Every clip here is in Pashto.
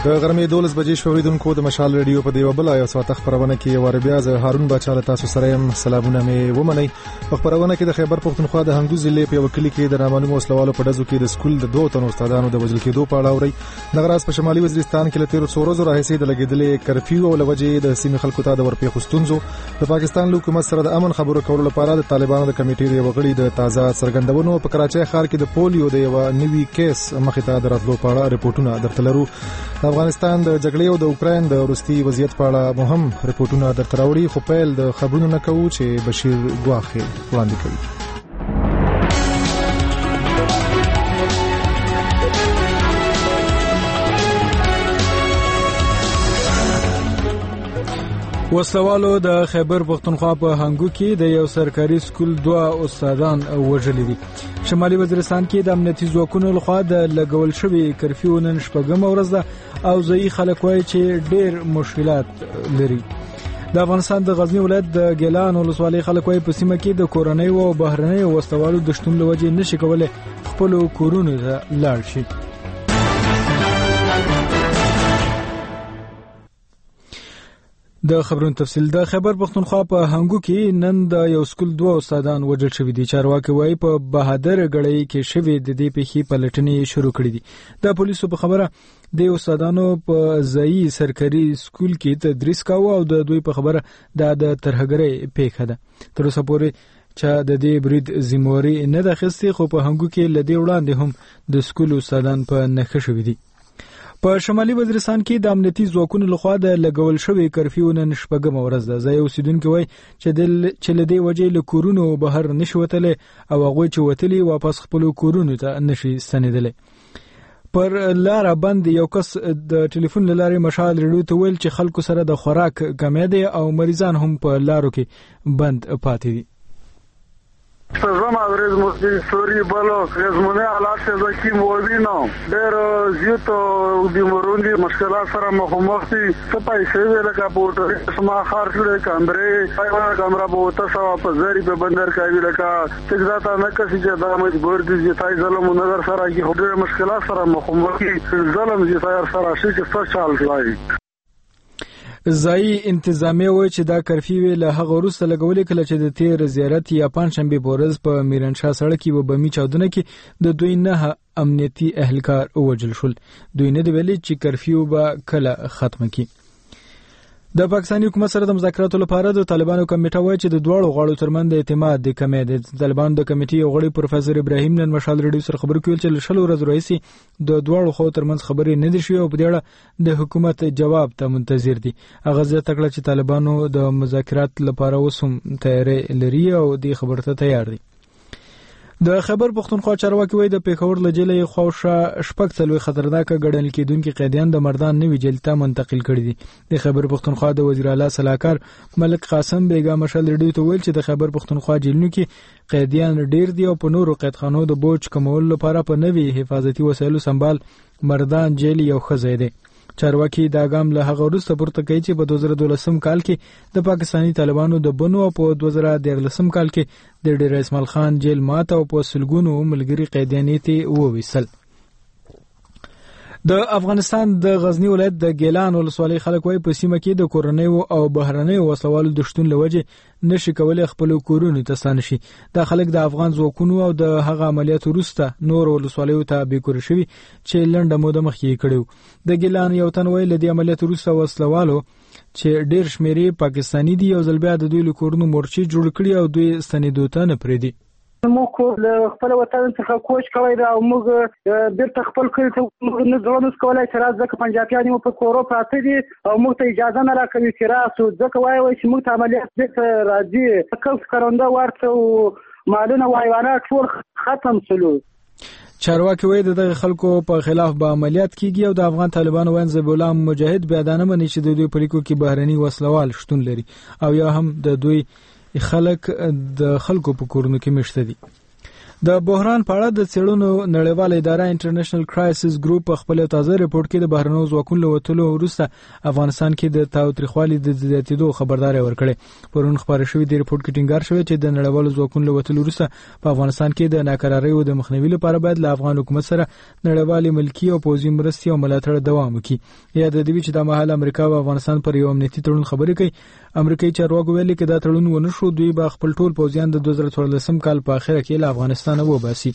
د غرمې 12 بجې شوریدونکو د مشال رادیو په دیو بل یا ساعت خبرونه کې وربیا ز هارون بچا له تاسو سره يم. سلامونه مې ومنئ. خبرونه کې د خیبر پختونخوا د هنګو ضلع په وکیل کې د نامعلومو وسلوالو په دزو کې د سکول د 2 تنو استادانو د وژل کېدو په اړه اوري. د غراس په شمالي وزیرستان کې لته څورزو راهسي د لګیدلې کرفیو او لوجې د سیمې خلکو ته د ورپې خستونزو د پاکستان حکومت سره د امن خبرو کولو لپاره د طالبانو د کمیټې د وغړي د تازه څرګندونو په کراچۍ ښار کې د پولیو د یو نوي کیس مخې ته دراتلو په اړه رپورټونه درته لرو. د افغانستان د جګړې او د اوکراین د روسي وضعیت په اړه مهم رپورټونه درته راوړي. خو پیل د خبرونو نه کوو چې بشیر ګواخي وړاندې کوي. وسلوالو د خیبر پختونخوا په هنګو کې د یو سرکاري سکول 2 استادان وژل دي. شمالي وزیرستان کې د امنیتي ځواکونو لخوا د لګول شوی کرفیو نن شپږم ورځ ده او ځای خلک وایي چې ډېر مشکلات لري. د افغانستان د غزنی ولایت د ګیلان ولسوالۍ خلک وایي په سیمه کې د کورنۍ او بهرنۍ وسلوالو د شتون لوجې نشي کولای خپل کورونو ته لاړ شي. د خبرونو تفصیل. د خیبر پختونخوا په هنګو کې نن د یو سکول 2 استادان وژل شوي دي. چارواکي وایي په بهادر غړی کې شوی د دې پیښې پلټنې شروع کړې دي. د پولیسو په خبره د استادانو په ځای سرکاري سکول کې تدریس کاوه او د دوی په خبره د ترهګرۍ پیښه ده. تر اوسه پورې چې د دې برید ذمہواری نه ده اخیستې، خو په هنګو کې لدې وړاندې هم د سکول استادان په نښه شوي دي. په شمالي وزیرستان کې د امنیتي ځواکونو لخوا د لګول شوی کرفیو نن شپږم ورځ ده. ځای اوسیدونکو وایي چې لدې وجې له کورونو بهر نشي وتلی او هغوی چې وتلي واپس خپل کورونو ته نشي ستنېدلی. پر لار باندې یو کس د ټلیفون لارې مشال رادیو ته ویل چې خلکو سره د خوراک کمی دی او مریضان هم په لارو کې بند پاتې دي. سزم ورځ مو سوري بلو زمونه حالات څه کی موبینو ډېر زیاتو د مروندي مشکلات سره مخامخ دي. څه پیسې ورکا پورټ سما خرج لري کمرې پایونه کمره بوته سوا په زری په بندر کوي لکه څنګه ځاته نه کسي چې د مجبور دي چې تای ظلم نظر سره کی ډېر مشکلات سره مخامخ دي. ظلم چې سره شي چې څه چال کوي. ځای انتظامیه وایي چې دا کرفیو له هغه وروسته لګولې کله چې د تیر زیارت یا پنځشنبه په ورځ په میرانشاه سړک کې و بمی چاودنه کې د دوی نه امنیتي اهلکار وژل شول. دوی نه دی ویلي چې کرفیو به کله ختم کی. د پاکستاني حکومت سره د مذاکراتو لپاره د طالبانو کمیټه وایي چې د دوه غړو ترمنځ د اعتماد د کمی دی. طالبانو د کمیټې یو غړي پروفیسور ابراهیم نن مشال رادیو سره خبرو کوي چې لشل ورځ راځي د دوه خو ترمنځ خبرې نه دي شوې او په دې اړه د حکومت جواب ته منتظر دي. هغه زه تکړه چې طالبانو د مذاکرات لپاره وسوم تیاری لري او د خبرو ته تیار دي. د خیبر پختونخوا چارواکي وایي د پیښور له جیلې خوښه شپږ څلوي خطرناک ګڼل کېدونکي قیدیان د مردان نوي جیل ته منتقل کړي دي. د خیبر پختونخوا د وزیر اعلی صلاحکار ملک قاسم بیګا مشال رادیو ته ویل چې د خیبر پختونخوا جیلونو کې قیدیان ډیر دي او په نورو قیدخانو د بوج کمولو لپاره په نوي حفاظتي وسایلو سنبال مردان جیل یو ښه ځای دی. چارواکي دا ګام له هغه وروسته پورته کوي چې په 2012 کال کې د پاکستاني طالبانو د بنو او په 2013 کال کې د ډیر اسماعیل خان جیل ماته او په سلګونو ملګری قیدیان ته وویسل. د افغانستان د غزنی ولایت د ګیلان ولسوالۍ خلک وایي په سیمه کې د کورنۍ او بهرنۍ وسلوالو د شتون لوجې نشي کولای خپل کورونو ته ستانه شي. دا خلک د افغان ځواکونو او د هغه عملیاتو وروسته نور ولسوالیو ته بیکور شوي چې لنډه موده مخکې کړو. د ګیلان یو تن وایي له دې عملیاتو وروسته وسلوالو چې ډیر شمیرې پاکستانی دي او ځل بیا د دوی له کورونو مورچې جوړ کړي او دوی ستنېدو ته نه پرېږدي. موږ له خپل وطن څخه کوچ کوي دا او موږ بیرته خپل کلی ته نه ځو کولای چې راځه ځکه پنجابیان په کورو پراته دي او موږ ته اجازه نه راکوي چې راسو ځکه وایي چې موږ ته عملیات بیرته راځي کلس کرونده ورته او مالونه او حیوانات ټول ختم شلو. چارواکي وایي دغه خلکو په خلاف به عملیات کیږي او د افغان طالبانو وین ذبیح الله مجاهد بیا دانه مني چې د دوی په لیکو کې بهرني وسلوال شتون لري او یا هم د دوی خلک د خلکو په کورونو کې مشته دي. د بحران په اړه د څېړنو نړیواله اداره انټرنیشنل کرایسس ګروپ په خپل تازه ریپورت کې د بهرنیو ځواکونو له وتلو وروسته افغانستان کې د تاوتریخوالي د زیاتېدو خبرداري ورکړې. پرون خبره شوې د ریپورت کې ټینګار شوی چې د نړیوالو ځواکونو له وتلو وروسته په افغانستان کې د ناکراریو د مخنیوي لپاره باید له افغان حکومت سره نړیوالې ملکي او پوځي مرستې او ملاتړ دوام وکړي. یا د دې چې د مهال امریکا او افغانستان پر یو امنیتي تړون خبرې کوي. امریکایي چارواکو ویلي چې دا تړون ونه شو دوی به خپل ټول پوځیان د 2014 کال په اخر کې له افغانستان وباسي.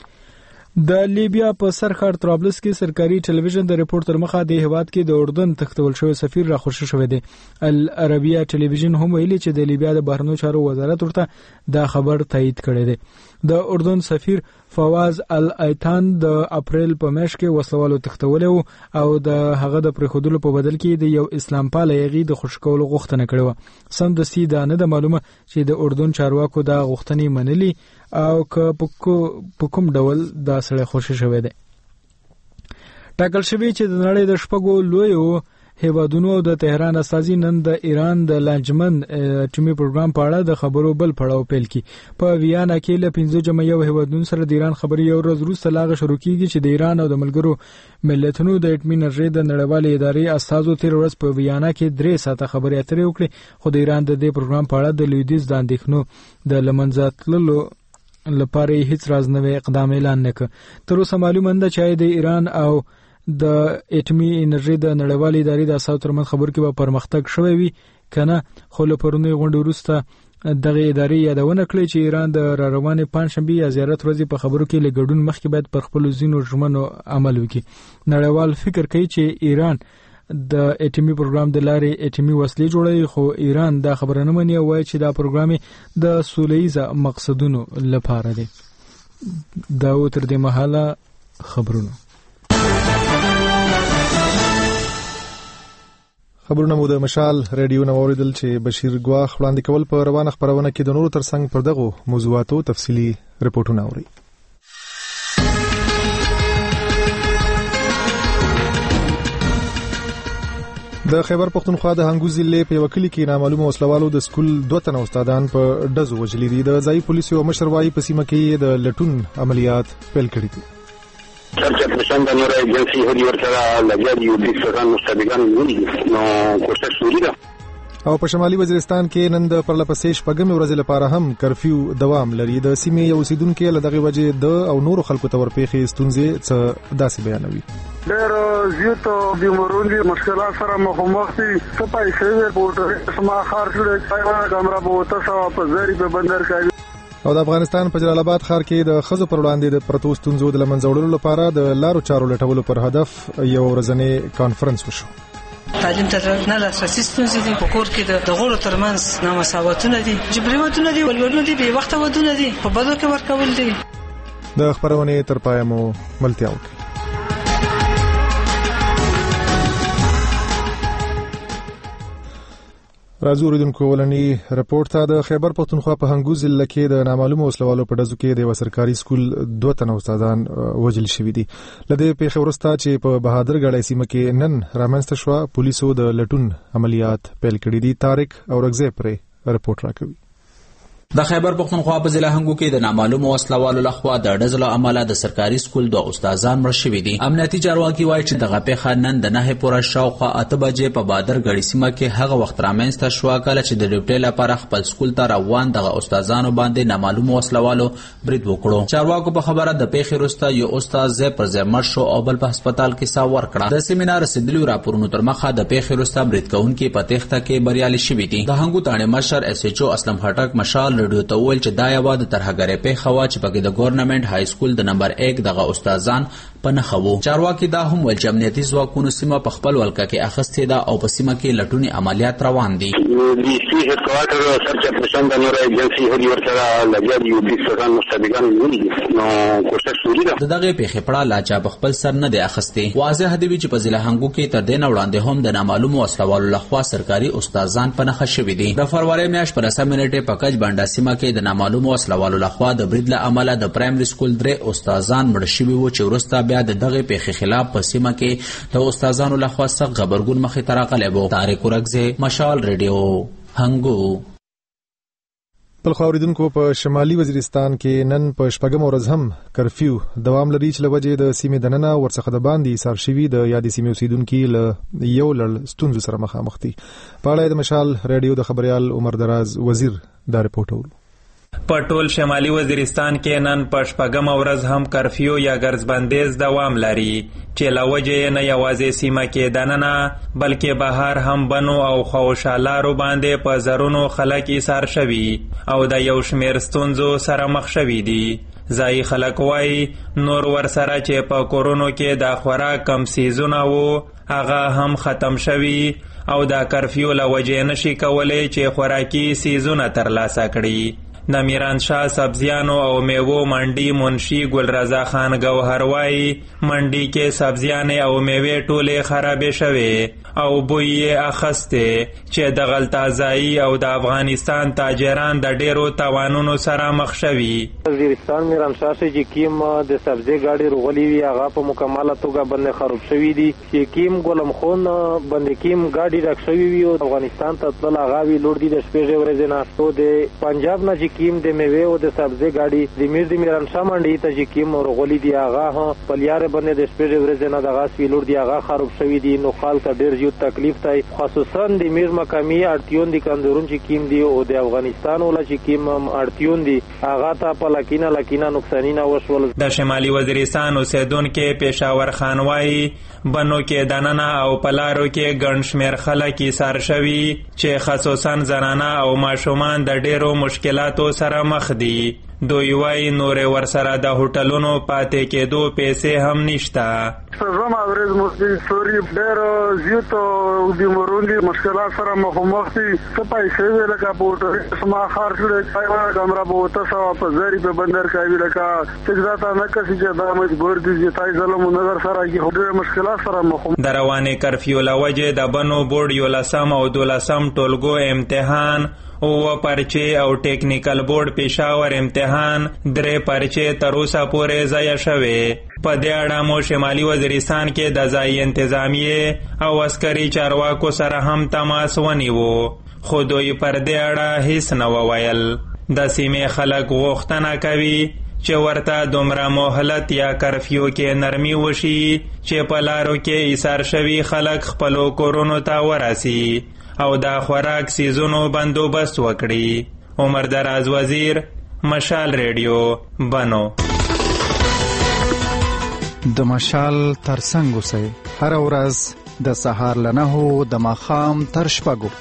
د لیبیا په سرخړ طرابلس کې سرکاري ټلویزیون د ریپورت تر مخه د هیواد کې د اردن تختول شوی سفیر را خوشی شوی دی. العربیه ټلویزیون هم ویلي چې د لیبیا د بهرنیو چارو وزارت ورته دا خبر تایید کړی دی. د اردن سفیر فواز الایتان د اپریل په میاشت کې وسلوالو تختول او د هغه د پرخودلو په بدل کې د یو اسلام پال یغي د خوشکولو غوښتنه کړې و. سمدستي دا نه د معلومه چې د اردن چارواکو دا غوښتنې منلي او که په کوم ډول دا سره خوشی شوی دی. ټاکل شوی چې د نړۍ د شپږو لویو هیوادونو د تهران استازي نن د ایران د لانجمن اټومي پروګرام په اړه د خبرو بل پړاو پیل کی. په ویانا کې له 15 هیوادونو سره د ایران خبري یو ورځ وروسته لاغه شروع کیږي چې د ایران او د ملګرو ملتونو د اټومي انرژي د نړیوالې ادارې استازو تیر ورځ په ویانا کې 3 ساعته خبري اترې وکړي. خو د ایران د دې پروګرام په اړه د لویدیز د اندېښنو د لمنځه تللو لپاره هیڅ راز نوې اقدام اعلان نکړ. تر اوسه معلومه ده چې د ایران او د اټومي انرژي د نړیوالې ادارې د اساسو ترمن خبر کې به پرمختګ شوی وي کنه. خو له پرونی غونډې وروسته دغه ادارې یادونه کړې چې ایران د روانې پنځشنبه یا زیارت ورځې په خبرو کې له ګډون مخکې باید پر خپل ځینو ژمنو عمل وکړي. نړیوال فکر کوي چې ایران د اټومي پروګرام د لارې اټومي وسلې جوړوي، خو ایران دا خبره نه مني او وایي چې دا پروګرام د سوله‌ییز مقصدونو لپاره دی. دا تر دې مهاله خبرونه مو د مشال رادیو نو اوریدل چې بشیر ګواخ وړاندې کول په روانه خبرونه کې د نورو ترڅنګ پر دغه موضوعاتو تفصيلي رپورټونه اوري. د خیبر پختونخوا د هنګو ضلع په یو کلی کې نامعلومه وسلوالو د سکول 2 تن استادان په ډزو وجلي دي. د ځای پولیسو او مشروعي په سیمه کې د لټون عملیات پیل کړي دي. چرچا پرشان د نور ایجنسی هدي ورسره لګیا دي او د څنګه مستبدان نو کوشش شروع ده. او په شمالي وزیرستان کې نن د پرلپسې شپږمې ورځې لپاره هم کرفیو دوام لري. د سیمې یو اوسیدونکو له دغه وجې د او نور خلکو ته ورپېښې ستونزې څه داسې بیانوي. ډېر زیاتو بیمارونو مشکلات سره مخامخ دي. څه پیسې ورپورټ سما خرج کړي چې کیمرا بوته سوا په زری په بندر کوي. او د افغانستان په جلال آباد ښار کې د خزو پر وړاندې د پرتو ستونزو د لمنځه وړلو لپاره د لارو چارو لټولو پر هدف یو ورځنی کانفرنس وشو. تعلیم ته نه لاسرسي ستونزې دي. په کور کې د غړو ترمنځ نامساواتونه دي، جبري ودونه دي، ولورونه دي، بې وخته ودونه دي، په بدو کې ورکول دي. د خبرونې تر پایه مو ملتیا وکړه. راځو ورېدونکو ولني رپورت ته. د خیبر پختونخوا په هنګو ضلع کې د نامعلومه وسلوالو په ډزو کې د سرکاري سکول 2 تن استادان وژل شوي دي. لدې پیښې وروسته چې په بهادر ګړی سیمه کې نن رامنځته شوه، پولیسو د لټون عملیات پیل کړي دي. طارق اورغزی پرې رپورت راکوي. د خیبر پختونخوا په ضلع هنګو کې د نامعلومه وسلوالو لخوا د ډزلو عمله د سرکاري سکول 2 استادان مړ شوي دي. امنیتي چارواکي وایي چې دغه پیښه نن د 9 پوره شاوخوا 8 بجې په بادر ګړی سیمه کې هغه وخت رامنځته شوه کله چې د ډیوټي لپاره خپل سکول ته روان دغه استادانو باندې نامعلومه وسلوالو برید وکړو. چارواکو په خبره د پیښې وروسته یو استاد ځای پر ځای مړ شو او بل په هسپتال کې ساه ورکړه. د سیمینار رسیدلو راپورونو تر مخه د پیښې وروسته برید کوونکي په تخته کې بریالي شوي دي. د هنګو تاڼې مشر اس ایچ او اسلم خټک مشال رادیو ته وویل چې دا یوه د ترهګرۍ پیښه وه چې پکې د ګورنمنټ های سکول د نمبر 1 دغه استادان په نښه وو. چارواکي دا هم ویل چې امنیتي ځواکونو سیمه په خپل ولکه کې اخیستې ده او په سیمه کې لټوني عملیات روان دي. د سی هډ کوارټر سرچ پرشان د نور ایجنسی هدي ورسره لګیا دي او د څنګه مستبدان نو کوشش شروع ده. دغه پیښې پړه لا چا په خپل سر نه دی اخیستې. واضح دی چې په ضلع هنګو کې تر دې نه وړاندې هم د نامعلومو وسلوالو لخوا سرکاري استادان په نښه شوي دي. د فروری میاشت په 10 منټې په کج بانډا سیمه کې د نامعلومو وسلوالو لخوا د برید له امله د پرایمري سکول 3 استادان مړه شوي وو چې وروسته بیا د دغه پیښې خلاف په سیمه کې د استادانو لخوا سخت غبرګون مخې ته راغلی و. طارق اورغزی، مشال رادیو، هنګو. بل خو اوریدونکو په شمالي وزیرستان کې نن په شپږم ورځ هم کرفیو دوام لري چې لوجه د سیمې دننه ورڅخه د باندې سار شوی د یادې سیمې اوسیدونکو له یو لړ ستونزو سره مخامخ دي. په اړه د مشال رادیو د خبريال عمر دراز وزیر دا رپورټ ورکړ. په ټول شمالي وزیرستان کې نن په شپږم ورځ هم کرفیو یا ګرځبندیز دوام لري چې لوجه نه یوازې سیمه کې دننه بلکې بهر هم بنو او خوشالارو باندې په زرونو خلک ایثار شوي او د یو شمیر ستونزو سره مخ شوي دي. ځایي خلک وایي نور ورسره چې په کورونو کې د خوراک کم سیزونه وو هغه هم ختم شوي او د کرفیو له وجې نشي کولی چې خوراکي سیزونه ترلاسه کړي. د میرانشاه سبزیانو او میوو منډي منشي ګلرضا خان ګوهر وایي منډي کې سبزیانې او میوې ټولې خرابې شوې او بوی یې اخسته چې د غلطازایی او د افغانستان تاجران د ډیرو تاوانونو سره مخ شوي. وزیرستان میرانشاه چې کیم د سبزی گاډي رغلي وي هغه په مکمله توګه باندې خراب شوی دي. چې کیم ګلم خون باندې کیم گاډي راک شوی وي او افغانستان ته تل هغه وی لور دي د شپږ ورځې نه تو د پنجاب نه کیم د میوه او د سبزی گاډي د میرانشاه منډي ته چې کیم رغلي دي هغه په لیاره باندې د شپږ ورځې نه دغه سویلور دي هغه خراب شوی دي. نو خلک ډیر زیات تکلیف دی خصوصا د میر مقامی اړتیون دي کندورون چې کیم دي او د افغانستان ولا چې کیم اړتیون دي هغه ته په لکینا نقصانینا وشول. د شمالي وزیرستان اوسیدونکو پېښور خان وایي بنو کې دننه او پلارو کې ګڼ شمېر خلک ایثار شوي چې خصوصا زنانه او ماشومان د ډیرو مشکلاتو سره مخ دي. دوی وایي نورې ورسره د هوټلونو پاتې کېدو پیسې هم نشته. زما ورځ مستي سوري ډېر زیات د مروندي مشکلات سره مخامخ دي. څه پیسې ولکه په هوټل سما خرج کړي کمره به تاسو په زری په بندر کوي لکه څنګه ځاته نه کسي چې دا مجبور دي چې تای ظلم نظر سره کې هوټل مشکلات سره مخامخ. د روانې کرفیو لوجه د بنو بورډ یو لسم او دولسم ټولګو امتحان او پرچه او ټیکنیکل بورډ پېښور امتحان 3 پرچه تر اوسه پورې ضایع شوې. په دې اړه مو شمالي وزیرستان کې د ځایي انتظامیې او عسکري چارواکو سره هم تماس ونیو خو دوی پر دې اړه هیڅ نه وویل. د سیمې خلک غوښتنه کوي چې ورته دومره مهلت یا کرفیو کې نرمي وشي چې په لارو کې ایثار شوي خلک خپلو کورونو ته ورسي او د خوراک سیزونو بندوبست وکړي. عمر دراز وزیر مشال ریډیو بنو. د مشال ترڅنګ اوسئ هر ورځ د سهار له 9 د ماښام تر 6.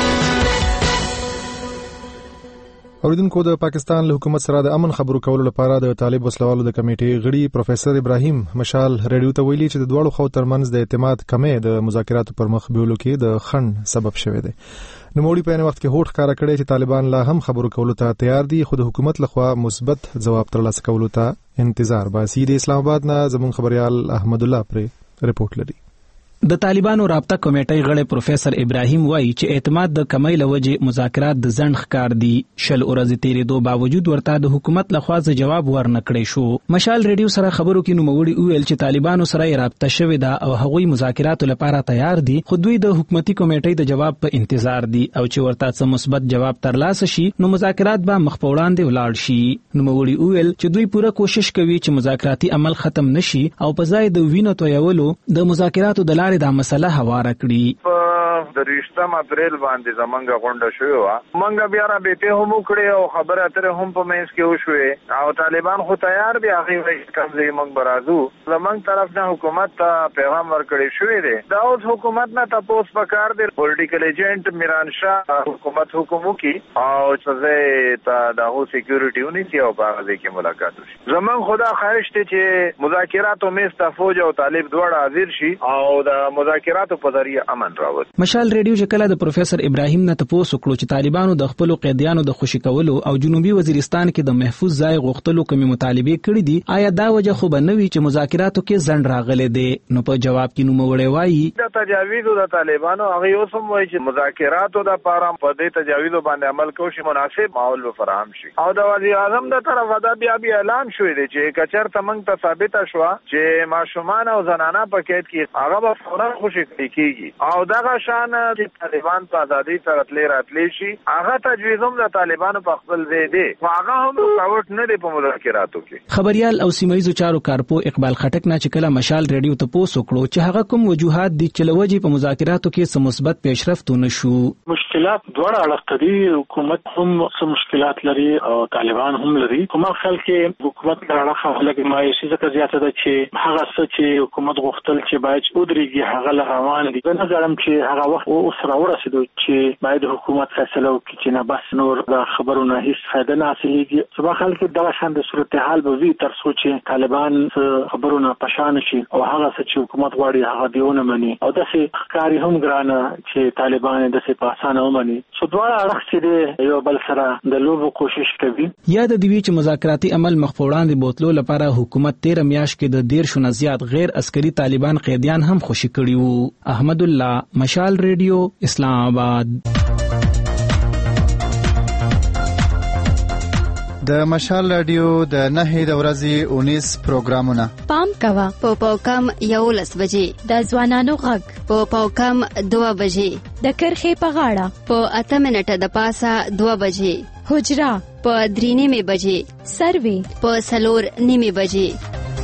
اوریدونکو د پاکستان له حکومت سره د امن خبرو کولو لپاره د طالب وسلوالو د کمیټې غړي پروفیسور ابراهیم مشال رادیو ته ویلي چې د دوړو خو ترمنځ د اعتماد کمی د مذاکراتو پر مخ بیولو کې د خنډ سبب شوی دی. نوموړي په وخت کې هوډ ښکاره کړی چې طالبان لا هم خبرو کولو ته تیار دي خو د حکومت لخوا مثبت ځواب ترلاسه کولو ته انتظار باسي. د اسلام آباد نه زموږ خبريال احمد الله پر رپورټ لري. د طالبانو رابطه کمیټې غړي پروفیسور ابراهیم وایي چې اعتماد د کمی لوجه مذاکرات د ځنډ ښکار دي. شل ورځې تیرېدو باوجود ورته د حکومت لخوا جواب ورنکړی شو. مشال ریډیو سره خبرو کې نوموړي ویل چې طالبانو سره رابطه شوې ده او هغوی مذاکراتو لپاره تیار دي خو دوی د حکومتي کمیټې د جواب په انتظار دي او چې ورته څه مثبت جواب ترلاسه شي نو مذاکرات به مخ په وړاندې ولاړ شي. نوموړي ویل چې دوی پوره کوشش کوي چې مذاکراتي عمل ختم نشي او په ځای د وینو تویولو د مذاکراتو د لارې د مسله هواره کړي. د 20 اپریل باندې زمونږ غونډه شوې و مونږ بیا را بیته هم کړې او خبره اترې هم په مینس کې وشوې او طالبان خو تیار دي هغه وایي کمزې مونږ برازو زمونږ طرف نه حکومت ته پیغام ورکړی شوې دی. دا اوس حکومت نه تاسو پکار دی پولیټیکل ایجنټ میرانشاه حکومت حکومت کی او چې ته دغه سکیورټي ونیسي او په هغه کې ملاقات وشي. زمونږ خدا خواهش ته چې مذاکراتو مېسته فوج او طالب دواړه حاضر شي او د مذاکراتو په ذریعہ امن راوړي. مشال ریډیو چې کله د پروفیسور ابراهیم نه تاسو کړو چې طالبانو د خپل قیدیانو د خوشی کولو او جنوبي وزیرستان کې د محفوظ ځای غوښتلو کومې مطالبه کړې دي آیا دا وجه خو بنوي چې مذاکراتو کې ځنډ راغلی دی؟ نو په جواب کې نوموړی وایي د تجاویزو د طالبانو هغه اوس هم وایي چې مذاکراتو د لپاره په دې تجاویزو باندې عمل کوي مناسب ماحول به فراهم شي او د وزیر اعظم د طرفه دا بیا اعلان شوی دی چې کچر تمنګ ته ثابت شوه چې ماشومان او زنانه په قید کې هغه به فورا خوشی کیږي او دغه شان افغانستان چې طالبان په ازادي سره راتلی شي هغه تجویز هم د طالبانو په خپل ځای دی هغه هم رکاوټ نه دی په مذاکراتو کې. خبريال او سیمایي چارو کارپو اقبال خټک نه چې کله مشال ریډیو ته پوسو کړو چې هغه کوم وجوهات دي چې لوجي په مذاکراتو کې سم مثبت پیشرفت ونشو. مشکلات دوړ اړه دي، حکومت هم سم مشکلات لري او طالبان هم لري. کوم خل کې حکومت لړخه لګي مایوسي ځکه زیاته ده چې هغه څه چې حکومت غوښتل چې باید ودرېږي هغه روان دي. نه غواړم چې هغه وخت او سره ورسېدو چې باید حکومت فیصله وکړي چې نه بس نور د خبرونو هیڅ فائدہ نه حاصلېږي. سبا خلک دغه شان د صورتحال به وي تر څو چې طالبان خبرونه پشان شي او هغه څه چې حکومت غواړي هغه دیونه مني او داسې ښکاري هم ګرانه چې طالبان داسې په اسانه ومني. سو دواړه اړخ چې یو بل سره د لوبو کوشش کوي. یاد دی چې مذاکراتي عمل مخ وړاندې بوتلو لپاره حکومت 13 میاشت کې د 13 نه زیات غیر عسکري طالبان قیدیان هم خوشي کړي وو. احمد الله، مشال ریډیو، اسلام آباد. د مشال رادیو د 9 د ورځې 19 پروګرامونه پام کوا په پاوکم 11 بجې د ځوانانو غږ په پاوکم 2 بجې د کرخې په غاړه په 8 منټه د پاسه 2 بجې حجرا په 3 بجې سروي په 4 بجې.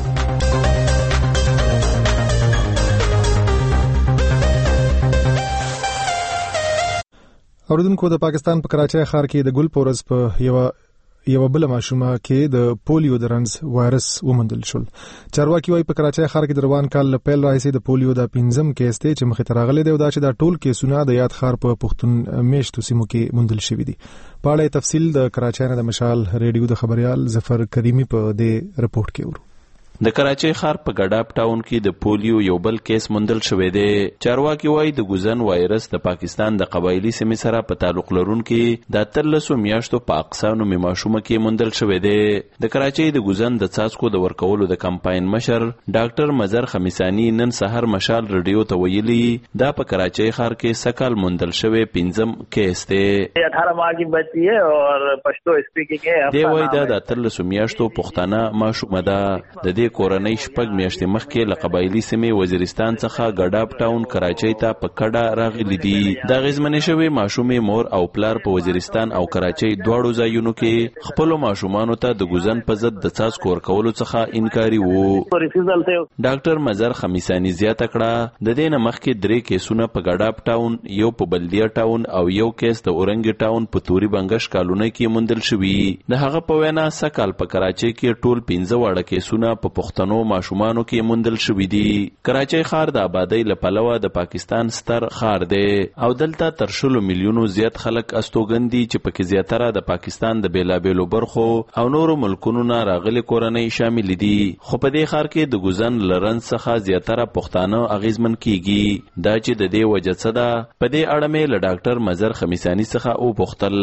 اوردونکو د پاکستان په کراچۍ ښار کې د ګل پورز په یو بل ماشومه کې د پولیو د رنز وایرس ومندل شول. چارواکي وايي په کراچۍ ښار کې د روان کال له پیل راهیسې د پولیو د 5م کیس ته چې مخې ته راغلی دی او دا چې دا ټول کیسونه د یاد ښار په پښتون میشتو سیمو کې مندل شوي دي. په اړه تفصیل د کراچۍ نه د مشال ریډیو د خبريال ظفر کریمی په دې رپورت کې ورو. د کراچۍ ښار په ګډاپ ټاون کې د پولیو یو بل کیس مندل شوی دی. چارواکي وايي د ګوزن وایرس د پاکستان د قبایلی سیمې سره په تعلق لرونکي د 13 میاشتو په اقصانو ماشومه کې مندل شوی دی. د کراچۍ د ګوزن د څاڅکو د ورکولو د کمپاین مشر ډاکټر مظهر خمیسانی نن سحر مشال ریډیو ته ویلي دا په کراچۍ ښار کې سکل مندل شوی 5م کیس دی. 18 ماہ کی بچی ہے اور پښتو سپیکنګ ہے. دی وايي دا د 13 میاشتو پښتانه ماشومه ده. د کورنۍ شپږ میاشتې مخکې له قبایلی سیمې وزیرستان څخه ګډاپ ټاون کراچۍ ته په کډه راغلي دي. د غزمنې شوی ماشومې مور او پلار په وزیرستان او کراچۍ دواړو ځایونو کې خپل ماشومانو ته د ګوزن په ضد د څاڅکو ورکولو څخه انکاري وو. ډاکټر مظهر خمیسانی زیاته کړه د دې نه مخکې 3 کیسونه په ګډاپ ټاون، یو په بلدیه ټاون او یو کیس د اورنګ ټاون په توري بنگش کالونی کې مندل شوی. د هغه په وینا سکل په کراچۍ کې ټول 15 واړه کیسونه په پښتنو ماشومانو کې مندل شوی دي. کراچۍ ښار د آبادی لپلوه د پاکستان ستر ښار دی او دلته تر 10 میلیونو زیات خلک استوګن دي چې پکې زیاتره د پاکستان د بیلابیلو برخو او نورو ملکونو نه راغلي کورنۍ شامل دي. خو په دې ښار کې د ګوزن لرنز څخه زیاتره پښتانه اغیزمن کیږي. دا چې د دې وجه څه ده په دې اړه مې له ډاکټر مظهر خمیسانی څخه او پوښتل.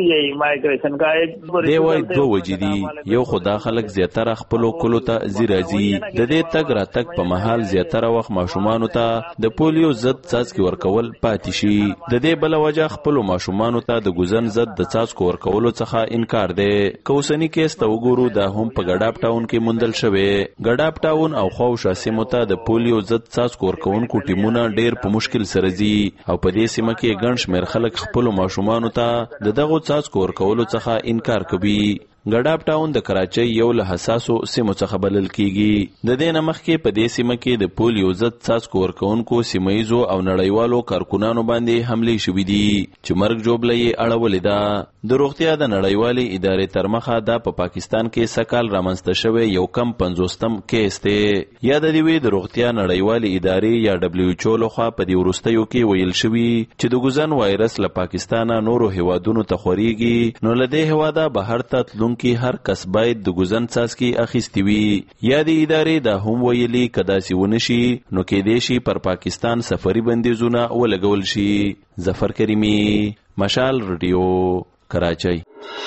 دی وايي 2 وجې دي. یو خدا خلک زیاتره خپل کلو ته زیراځي. د دې تګ را تګ په محل زیاتره وخت ماشومانو ته د پولیو ضد څاڅکي ورکول پاتې شي. د دې بل وجه خپل ماشومانو ته د ګوزن ضد د څاڅکو ورکولو څخه انکار دی. کوسنی کیس ته وګورو دا هم په ګډاپ ټاون کې مندل شوی. ګډاپ ټاون او خوشا سیمو ته د پولیو ضد څاڅکو ورکونکو ټیمونه ډیر په مشکل سره ځي او په دې سیمه کې ګڼ شمېر خلک خپل ماشومانو ته د دغو څاڅکو ورکولو څخه انکار کوي. ګډاپ ټاون د کراچۍ یو له حساسو سیمو څخه بلل کیږي. د دې نه مخکې په دې سیمه کې د پولیو ضد څاڅکو ورکونکو سیمایزو او نړیوالو کارکونانو باندې حملې شوې دي چې مرګ جوړه یې اړولې ده. د روغتیا د نړیوالې ادارې تر مخه دا په پاکستان کې سکل رامنځته شوی یو کم 50م کیس دی. یا د دې د روغتیا نړیوالې ادارې یا WHO لخوا په دې وروستیو کې ویل شوی چې د ګوزن وایرس له پاکستانه نورو هیوادونو ته خوريږي نو له دې هواده بهر ته تلونکي هر کس باید د ګوزن څاڅکي اخیستی وي. یا د ادارې دا هم ویلي کدا سی ونشي نو کې دې شي پر پاکستان سفري بندیزونه ولګول شي. ظفر کریمی، مشال ریډیو، کراچۍ.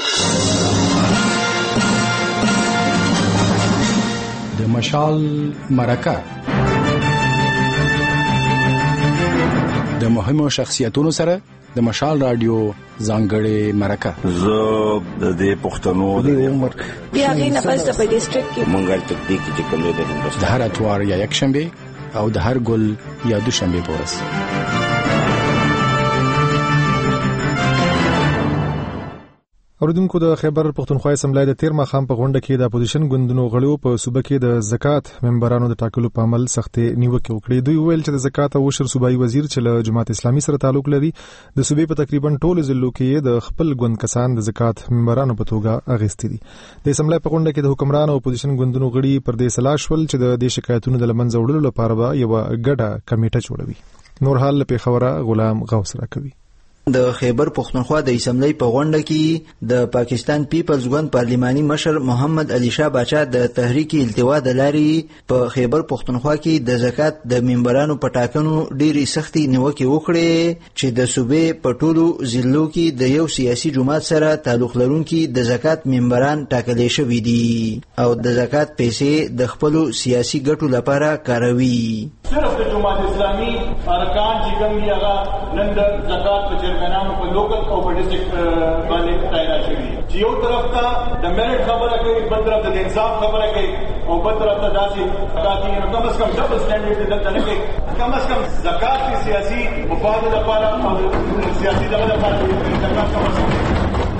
د مشال مرکه د مهمو شخصیتونو سره د مشال رادیو ځانګړې مرکه. زه د دې پښتنو د عمر بیا غي نفس په ډیسټریکټ کې مونږه تدقیق چې کوم د هندوستان د هر اتوار یا یک شنبه او د هر ګل یا دوشنبه پورس اوریدونکو د خیبر پښتونخوا اسمبلی د 13 ماښام په غونډه کې د اپوزیشن ګوندونو غړو په صوبه کې د زکات ممبرانو د ټاکلو په عمل سختې نیوکې وکړې. دوی ویل چې د زکات او عشر صوبایي وزیر چې له جماعت اسلامي سره تعلق لري د صوبې په تقریبا ټولو ضلعو کې د خپل ګوند کسان د زکات ممبرانو په توګه اغېستي دي. د اسمبلی په غونډه کې د حکمران او اپوزیشن ګوندونو غړي پر دې سلا شول چې د دې شکایتونو د لمنځه وړلو لپاره به یو ګډه کمیټه جوړوي. نور حال په خبره غلام غوث راکوي. د خیبر پښتونخوا د اسمبلی په غونډه کې د پاکستان پیپلز ګوند پارلماني مشر محمد علي شاه باچا د تحریک التوا د لارې په خیبر پښتونخوا کې د زکات د ممبرانو په ټاکنو ډېری سختي نیوکې وکړې چې د صوبې په ټولو ضلعو کې د یو سیاسي جماعت سره تعلق لرونکي د زکات ممبران ټاکلې شوي دي او د زکات پیسې د خپلو سیاسي ګټو لپاره کاروي. صرف د جماعت اسلامي ارکان چې کوم دي هغه نن د زکات په چیرمنانو په لوکل او په ډیسټریکټ باندې تعین شوي چې یو طرف ته د میرټ خبره کوي، بل طرف ته د انصاف خبره کوي او بل طرف ته داسې حقاقي کم از کم ډبل سټانډرډ دلته نه کوي. کم از کم زکات کې سیاسي مفاد لپاره او سیاسي دغه لپاره زکات کم از کم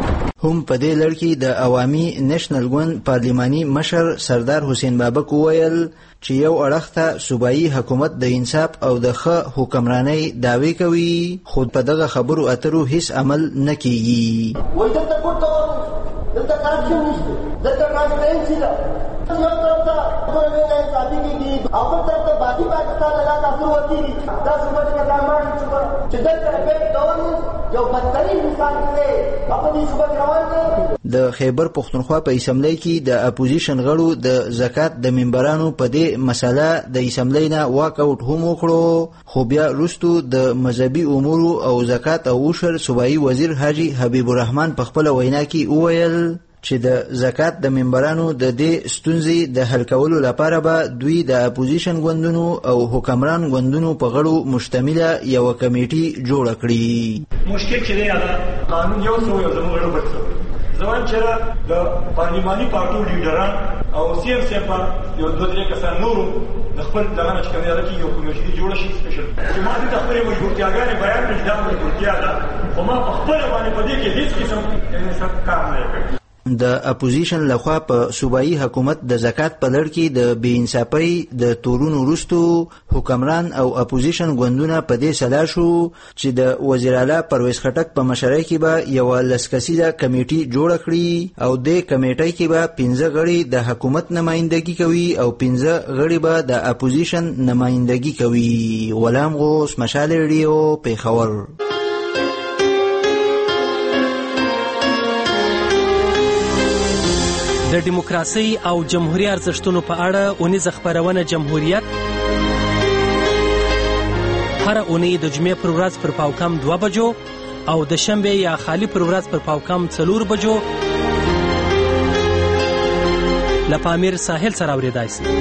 هم په دې لړ کې د عوامي نېشنل ګوند پارلماني مشر سردار حسین بابک وویل چې یو اړخ ته صوبایي حکومت د انصاف او د ښه حکمرانۍ دعوې کوي خو په دغه خبرو اترو هیڅ عمل نه کیږي. وایي دلته کوټه دلته کارکشن نشته، دلته ټرانسپرنسي ده. یو طرف ته ټولنه انصافي کېږي او بل طرف ته باقي پاکستان له تاثیر ورتېږي. دا صوبه چې کارمان چې دلته بیک ډاون یو بدترین مثال دی په دې صوبه کې روان دی. د خیبر پښتونخوا په اسمبلی کې د اپوزیشن غړو د زکات د ممبرانو په دې مسله د اسمبلی نه واک اوټ هم وکړو خو بیا وروستو د مذهبي امور او زکات او عشر صوبایي وزیر حاجی حبیب الرحمن په خپل وینا کې وویل چې د زکات د ممبرانو د دې ستونزې د حل کولو لپاره به دوی د اپوزیشن ګوندونو او حکمران ګوندونو په غړو مشتمله یو کمیټي جوړه کړي. مشکل چې دی هغه قانون یو څو یو زموږ غړو بچو زمون چې د پارلماني پارټو لیډران او سی ایم سی په یو دوه درې کسان نورو د خپل دغه چې کوم یاره کې یو کمیټي جوړه شي سپیشل چې ما دې خپل مشورتياګانې بیان کړې دا مشورتیا ده خو ما په خپل باندې په دې کې هیڅ قسم کار نه کړی. د اپوزیشن لخوا په صوبایي حکومت د زکات په لړ کې د بې انصافۍ د تورونو وروستو حکمران او اپوزیشن ګوندونه په دې سلا شو چې د وزیر اعلی پرویز خټک په مشرۍ کې به یوه لسکسیزه کمیټي جوړه کړي او دې کمیټۍ کې به 15 غړي د حکومت نمایندګي کوي او 15 غړي به د اپوزیشن نمایندګي کوي. غلام غوث، مشال ریډیو، پیښور. د دیموکراسي او جمهوریت ارزښتونو په اړه اونیزه خبرونه جمهوریت هر اونۍ د جمعې پر ورځ پر پاوکم 2 بجو او د شنبه یا خالی پر ورځ پر پاوکم 4 بجو له پامیر ساحل سره اوریدای شي.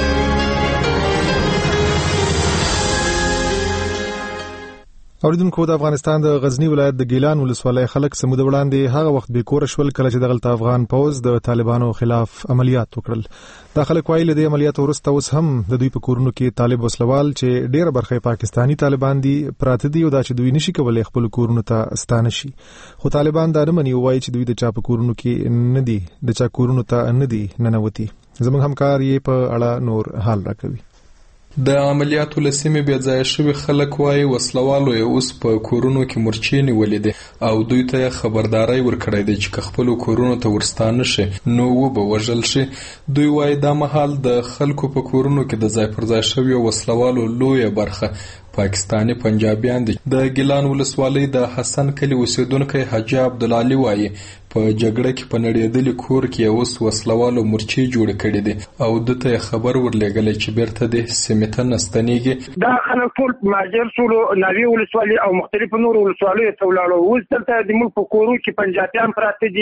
اوریدونکو د افغانستان د غزنی ولایت د ګیلان ولسوالۍ خلک سمود وړاندې هغه وخت به کور شول کله چې دغلت افغان پوز د طالبانو خلاف عملیات وکړل. د خلک وایي له عملیاتو وروسته اوس هم د دوی په کورونو کې طالب وسلوال چې ډیره برخه پاکستانی طالبان دي پراته دي او دا چې دوی نشي کولای خپل کورونو ته ستانه شي. خو طالبان دا نه مني، وایي چې دوی د چا په کورونو کې نه دي، د چا کورونو ته نه دي ننوتي. زموږ همکار یې په اړه نور حال راکوي. د عملیاتو لسیمه بیا ځای شوی خلک وایي وسلوالو یې اوس په کورونو کې مرچې نیولې دي او دوی ته خبرداري ورکړی دی چې خپل کورونو ته ورستانه شي نو وب وژل شي. دوی وایي دا مهال د خلکو په کورونو کې د ځای پر ځای شوی وسلوالو لویه برخه پاکستانی پنجابیان دي. د ګیلان ولسوالۍ د حسن کلی اوسیدونکی حاجی عبدالعلی وایي په جګړه کې په نړیدلي کور کې اوس وسلوالو مرچې جوړ کړي دي او دته خبر ورلېږلی چې بیرته د سیمې ته نستنیږي. دا خلک ټول مهاجر شولو، ناوې ولسوالۍ او مختلفو نورو ولسوالیو ته ولاړو. اوس دلته د ملک په کورو کې پنجابیان پراته دي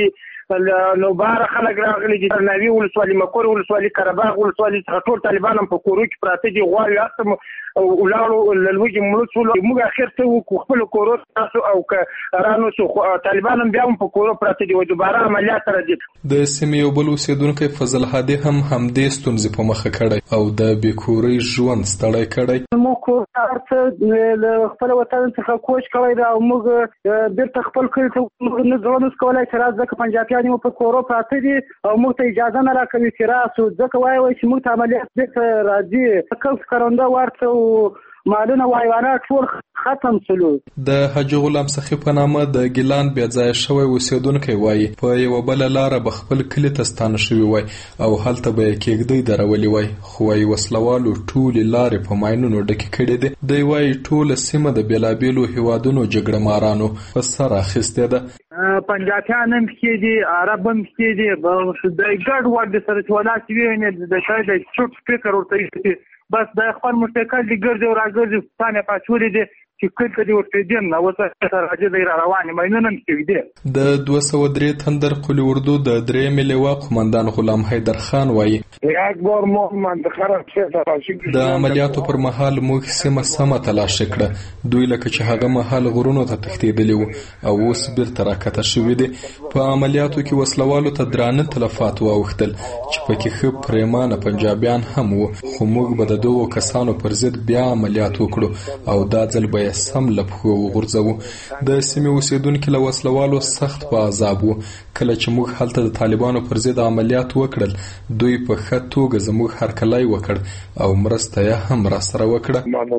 نو بار خلک راغلي دي ناوی ولسوالي مکور ولسوالي قرهباغ ولسوالي ټول طالبان په کورو کې پراته دي غواړي اصل ولارو لوګي ملوسول موږ اخر ته خپل کورو تاسو او رانو سو طالبان بیا په کورو پراته دي او دوباره عملیات راځي. د سیمې یو بل اوسیدونکو فضل هادي هم همدې ستونزې په مخه کړي او د بیکوري ژوند ستړی کړي. موږ ارته خپل وطن څخه کوچ کړی دا موږ بیرته خپل کړی ته نه ځوانوس کولای چې راځه که پنجابیان په کورو پراته دي او موږ ته اجازه نه راکوي چې راسو ځکه وایي چې موږ ته عملیات بیرته راځي کله کرونده ورته مالونه او حیوانات ټول ختم شول. د حاجی غلام سخی په نامه د ګیلان بیا ځای شوی اوسیدونکو وایي په یو بل لار به خپل کلی ته ستانه شوی وای او هلته به کېږدی درولې وای خو یې وسلوالو ټول لارې په ماینونو ډکې کړې دي. دی وایي ټول سیمه د بیلابیلو هیوادونو جګړه مارانو په سر اخیستې ده. پنجابیان هم کې دي عرب هم کې دي د ګډ وډ سره ټولات ویني د شاید چوټ فکر ورته بس د خپل مشترکات دي ګرځي او راګرځي ستانه پاتوري دي چې کله دې ورته دي نو وسه راځي د رواني مینونه نشي دي. د 203 تندر قلی اردو د 3 مليوا قومندان غلام حیدر خان وایي اکبر محمد خراب شه د عملیاتو پر مهال موږ سیمه سمه تلاش کړه دوی لکه چې هغه مهال غرونو ته تښتیدلی وو او اوس بیرته راکته شوې دي. په عملیاتو کې وسلوالو ته درانه تلفات واوښتل چې پکې ښه پریمانه پنجابیان هم وو خو موږ به د دوه کسانو پر ضد بیا عملیات وکړو او دا ځل به سم لپخو وغورځو. د سیمې اوسیدونکو له وسلوالو سخت په عذاب وو. کله چې موږ هلته د طالبانو پر ضد عملیات وکړل دوی په ښه توګه زموږ هرکلی وکړ او مرسته یې هم راسره وکړه.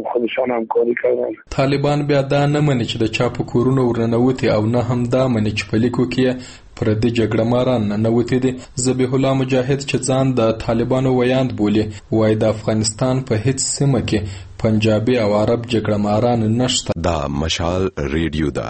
طالبان بیا دا نه مني چې د چا په کورونو ورننوتي او نه هم دا مني چې په لیکو کې پردي جګړه ماران نه وتی دي. ذبیح الله مجاهد چې ځان د طالبانو ویاند بولي وای د افغانستان په هیڅ سیمه کې پنجابي او عرب جګړه ماران نشته. دا مشال ریډیو دا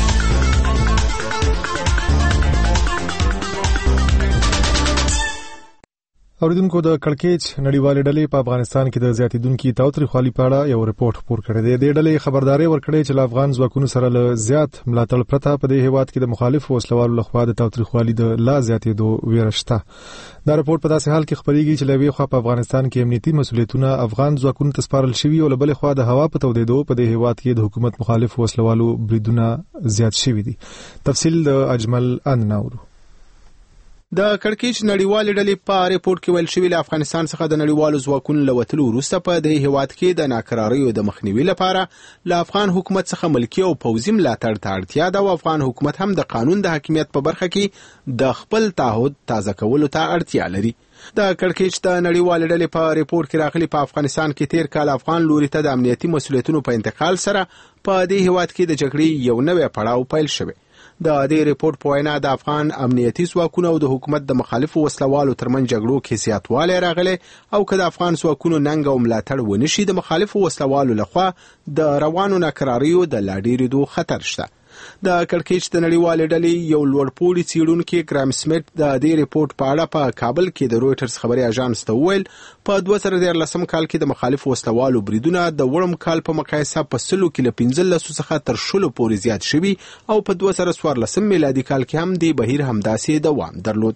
اوریدونکو د کړکېچ نړیوالې ډلې په افغانستان کې د زیاتیدونکو تاوتریخوالي په اړه یو رپورت خپور کړی دی. د ډلې خبرداري ورکړې چې افغان ځواکونو سره له زیات ملاتړ پرته په دې هیواد کې د مخالف وسلوالو لخوا د تاوتریخوالي د لا زیاتېدو ویره شته. دا رپورت په داسې حال کې خبرېږي چې لوی خو په افغانستان کې امنیتي مسؤلیتونه افغان ځواکونو ته سپارل شوي او بل خو د هوا په تودېدو په دې هیواد کې د حکومت مخالف وسلوالو بریدونه زیات شوي دي. تفصیل د اجمل انناورو. د کړکېچ نړیوالې ډلې په ریپورت کې ویل شوی له افغانستان څخه د نړیوالو ځواکونو لوتلو وروسته په دې هیواد کې د ناکراریو د مخنیوي لپاره له افغان حکومت څخه ملکی او پوځي ملاتړ ته اړتیا ده او افغان حکومت هم د قانون د حاکمیت په برخه کې د خپل تعهد تازه کولو ته اړتیا لري. د کړکېچ د نړیوالې ډلې په ریپورت کې راغلي په افغانستان کې تیر کال افغان لوري ته د امنیتي مسؤلیتونو په انتقال سره په دې هیواد کې د جګړې یو نوې پړاو پیل شوی. د دې ریپورت په وینا د افغان امنیتي ځواکونو او د حکومت د مخالفو وسلوالو ترمن جګړو کې زیاتوالی راغلی او که د افغان ځواکونو ننګ او ملاتړ ونشي د مخالفو وسلوالو لخوا د روانو ناکراریو د لا ډیرېدو خطر شته. د کړکېچ د نړیوالې ډلې یو لوړپوړي څېړونکي ګرام سمیت د دې ریپورت په اړه په کابل کې د رويټرز خبري اژانس ته وویل په 2013 کال کې د مخالفو وسلوالو بریدونه د وړم کال په مقایسه په 100 کې له 15 څخه تر 10 پورې زیات شوي او په 2014 میلادي کال کې هم د بهیر همداسې دوام درلود.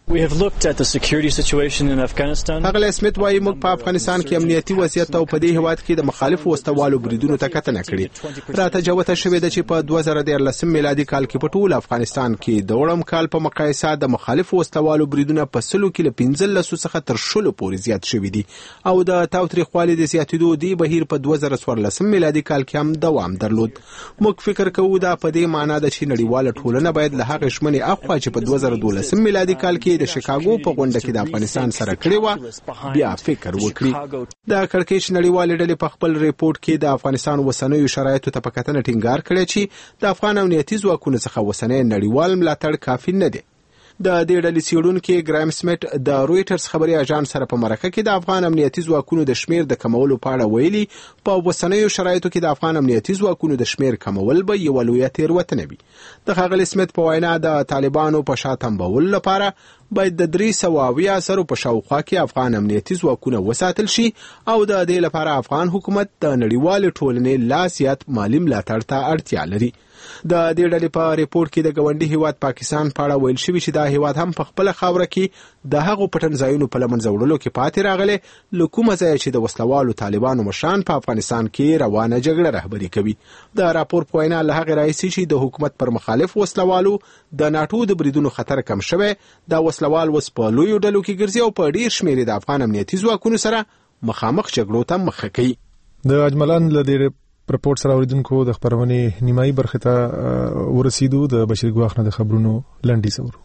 هغه سمیت وايي موږ په افغانستان کې امنیتي وضعیت او په دې هیواد کې د مخالفو وسلوالو بریدونو ته کتنه کړې. راته جوته شوې ده چې په 2013 میلادي کال کې په ټول افغانستان کې د وړم کال په مقایسه د مخالفو وسلوالو بریدونه په 100 کې له 15 څخه تر 10 پورې زیات شوي دي او د تاوتریخوالي د زیاتېدو دی بهیر په 2014 میلادي کال کې هم دوام درلود. موږ فکر کوو دا په دې معنی ده چې نړیواله ټولنه باید له هغه شمنې اخوا چې په 2012 میلادي کال کې د شیکاګو په غونډه کې د افغانستان سره کړې و بیا فکر وکړي. د کړکېچ نړیوالې ډلې په خپل ریپورت کې د افغانستان وسنیو شرایطو ته په کتنه ټینګار کړی چې د افغان امنیتي ځواکونو څخه وسنۍ نړیوال ملاتړ کافي نه دی. د دې ډلې څېړونکي ګرام سمیت د رويټرز خبري اژانس سره په مرکه کې د افغان امنیتي ځواکونو د شمیر د کمولو په اړه ویلي په وسنیو شرایطو کې د افغان امنیتي ځواکونو د شمیر کمول به یو لویه تېروتنه وي. د ښاغلي سمیت په وینا د طالبانو په شا تمبولو لپاره باید د 300 سره په شاوخوا کې افغان امنیتي ځواکونه وساتل شي او د دې لپاره افغان حکومت د نړیوال ټولنې لا زیات مالی ملاتړ ته اړتیا لري. د دې ډلې په ریپورت کې د ګاونډي هیواد پاکستان په اړه ویل شوی چې دا هیواد هم په خپل خاوره کې د هغو پټن ځایونو په لمن زوړلو کې پاتې راغلي لکومه ځای چې د وسلوالو طالبانو مشران په افغانستان کې روانه جګړه رهبري کوي. د راپور په وینا له هغه راځي چې د حکومت پر مخالف وسلوالو د ناتو د بریدونو خطر کم شوی، دا وسلوال وس په لویو ډلو کې ګرځي او په ډیر شمېر د افغان امنیتي ځواکونو سره مخامخ جګړو ته مخه کوي. د اجملان له دې رپورت سره اوریدونکو د خبرونې نیمایي برخه ته ورسیدو. د بشیر ګواخ نه د خبرونو لنډي سورو.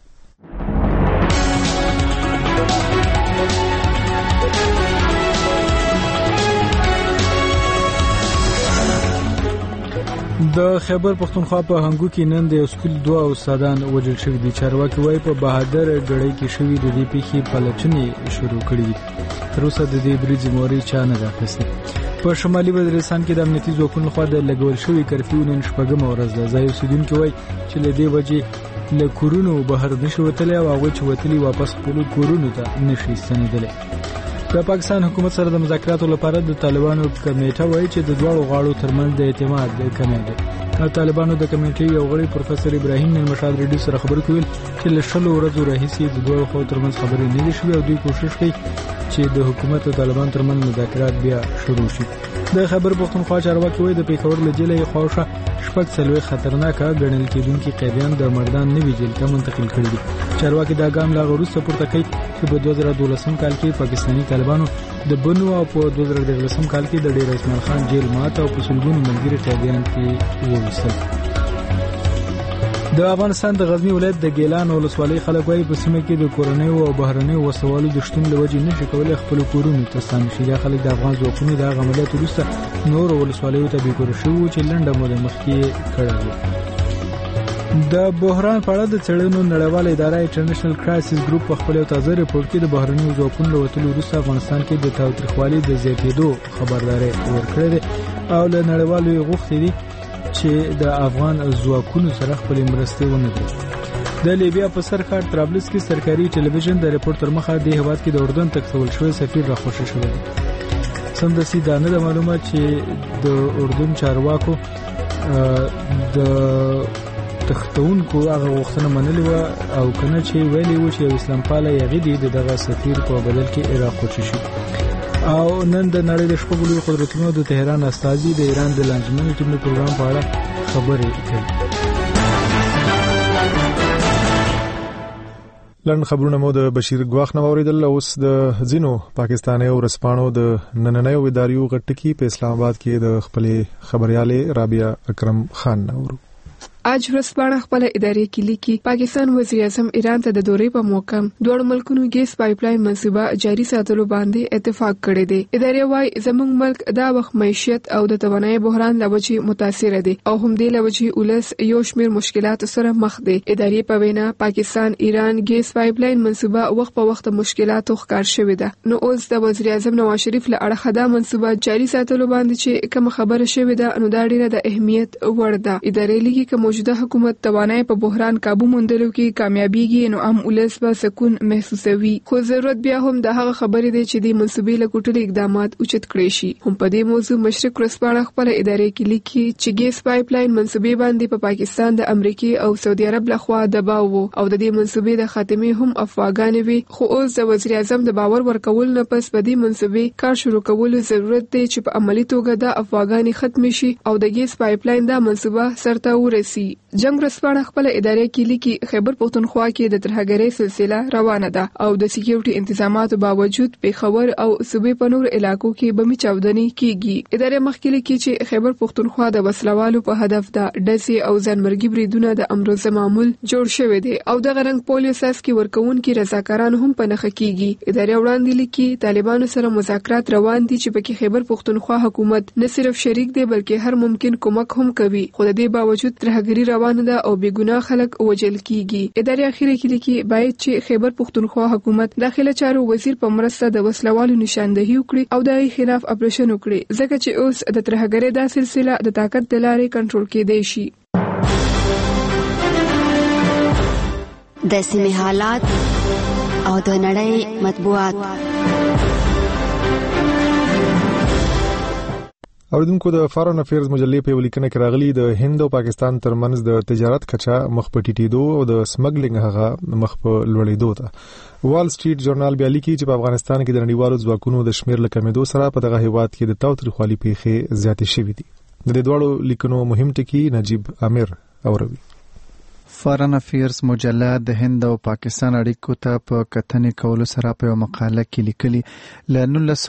د خیبر پختونخوا په هنګو کې نن د سکول 2 استادان وژل شوي دي. چارواکي وايي په بهادر ګړۍ کې شوي د دې پیښې پلټنې شروع کړې دي. تر اوسه د دې بریځ موري چا نه راغستې. په شمالي وزیرستان کې د امنیتي ځواکونو لخوا د لګول شوی کرفیو نن شپږم ورځ ده. ځای اوسیدونکي وايي چې له دې وجې له کورونو بهر نشي وتلی او هغوی چې وتلي واپس خپلو کورونو ته نشي ستنېدلی. د پاکستان حکومت سره د مذاکراتو لپاره د طالبانو کمیټه وایي چې د دواړو غاړو ترمنځ د اعتماد کمی دی. طالبانو د کمیټې یو غړی پروفیسور ابراهیم نن مشال ریډیو سره خبرې کوي چې له 10 ورځو راهیسې د دوه خوا ترمنځ خبرې نه دي شوې او دوی کوشش کوي چې د حکومت او طالبان ترمنځ مذاکرات بیا شروع شي. د خیبر پختونخوا چارواکي وایي د پیښور له جیلې خواوشا شپږ څلوېښت خطرناکه ګڼل کېدونکي قیدیان د مردان نوي جیل ته منتقل کړي دي. چارواکي دا ګام لا وروسته پورته کوي چې په 2012 کال کې پاکستاني طالبانو د بنو او په 2013 کال کې د ډیر اسماعیل خان جیل ماته او په سلګونو ملګري قیدیان کې وویستل. د افغانستان د غزنی ولایت د ګیلان ولسوالۍ خلک وايي په سیمه کې د کورنیو او بهرنیو وسوالو د شتون له وجې نشي کولی خپل کورونو ته ستانه شي. دا خلک د افغان ځواکونو د عملیاتو وروسته نور ولسوالیو ته بیکور شوي چې لنډه موده مخکې کړی و. د بحران په اړه د څېړنو نړیواله اداره انټرنیشنل کرایسس ګروپ په خپل تازه ریپورت کې د بهرنیو ځواکونو له وتلو وروسته افغانستان کې د تاوتریخوالي د زیاتېدو خبرداری ورکړی دی او له نړیوالو یې غوښتي دي چې د افغان ځواکونو سره خپلې مرستې ونه کړي. د لیبیا په سر ښار طرابلس کې سرکاري ټلویزیون د ریپورت تر مخه د هیواد کې د اردن تښتول شوی سفیر راخوشي شوی دی. سمدستي دا نه ده معلومه چې د اردن چارواکو د تختونکو هغه غوښتنه منلې وه او کنه چې ویلي و چې اسلام پاله یغې دي دغه سفیر په بدل کې راخوشي شي. او نن د نړۍ د شپږ لویو قدرتونو د تهران استازي د ایران د لانجمنې ټیم پروګرام په اړه خبرې کوي. لن خبرونه مو د بشیر ګواخ نه اوریدل. اوس د ځینو پاکستاني ورسپانو د نننیو اداریو غټکی په اسلام آباد کې د خپلې خبريالې رابعه اکرم خان نورو. اج ورځپاڼه خپل ادارې کې لیکي پاکستان وزیر اعظم ایران ته د دورې په موقع دوه ملکونو ګیس پایپلاین منصوبه جاري ساتلو باندې اتفاق کړی دی. ادارې وايي زموږ ملک دا وخت معیشت او د توانایي بحران لوجې متاثر دي او هم دې لوجې ولس یو شمیر مشکلات سره مخ دي. ادارې په وینا پاکستان ایران ګیس پایپلاین منصوبه وخت په وخت مشکلاتو ښکار شوې ده. نو اوس د وزیر اعظم نواز شریف له اړخه دا منصوبه جاري ساتلو باندې چې کوم خبره شوې ده نو دا ډیره د اهمیت وړ ده. ادارې لیکي چې موجوده حکومت توانای په بحران قابو موندلو کې کامیابیږي نو عام ولس به سکون محسوسوي. خو ضرورت بیا هم د هغه خبرې دی چې د منصوبې له کوټلې اقدامات اوچت کړي شي. هم په دې موضوع مشرق ورځپاڼه خپل ادارې کې لیکي چې ګیس پایپلاین منصوبې باندې په پاکستان د امریکای او سعودي عرب لخوا دباو وو او د دې منصوبې د خاتمې هم افواګانې وي. خو اوس د وزیر اعظم د باور ورکول نه پس په دې منصوبې کار شروع کول ضرورت دی چې په عملی توګه د افواګانې ختم شي او د ګیس پایپلاین د منصوبه سرته ورسي. جنگ ورځپاڼه خپل ادارې کې لیکي خیبر پختونخوا کې د ترهګرۍ سلسله روانه ده او د سکیورټي انتظاماتو باوجود پیښور او صوبې په نور علاقو کې بمي چاودنې کیږي. ادارې مخکې لیکي چې خیبر پختونخوا د وسلوالو په هدف د ډسې او ځانمرګي بریدونه د امروزه معمول جوړ شوی دی او د غرنګ پولیو ساس کې ورکوونکي رضاکاران هم په نخښه کیږي. ادارې وړاندې لیکي طالبانو سره مذاکرات روان دي چې پکې خیبر پختونخوا حکومت نه صرف شریک دی بلکې هر ممکن کومک هم کوي. خو د دې باوجود ترهګري روانه ده او بېګناه خلک وژل کیږي. ادارې اخیری کې لیکي باید چې خیبر پختونخوا حکومت داخله چارو وزیر په مرسته د وسلوالو نشاندهي وکړي او د خلاف اپریشن وکړي ځکه چې اوس د ترهګرۍ دا سلسله د طاقت د لارې کنټرول کېدای شي. د سیمې حالات او د نړۍ مطبوعات. اوریدونکو د فارن افیرز مجلې په ولیکنه کې راغلي د هند او پاکستان ترمنځ د تجارت کچا مخ په ټیټېدو او د سمګلینګ هغه مخ په لوړېدو ده. وال سټریټ ژورنال بیا لیکي چې په افغانستان کې د نړیوالو ځواکونو د شمیر له کمېدو سره په دغه هیواد کې د تاوتریخوالي پیښې زیاتې شوې دي. د دې دواړو لیکنو مهم ټکي نجیب امیر اوروي. فارن افیرز مجله د هند او پاکستان اړیکو ته په کتنې کولو سره په یو مقاله کې لیکلي له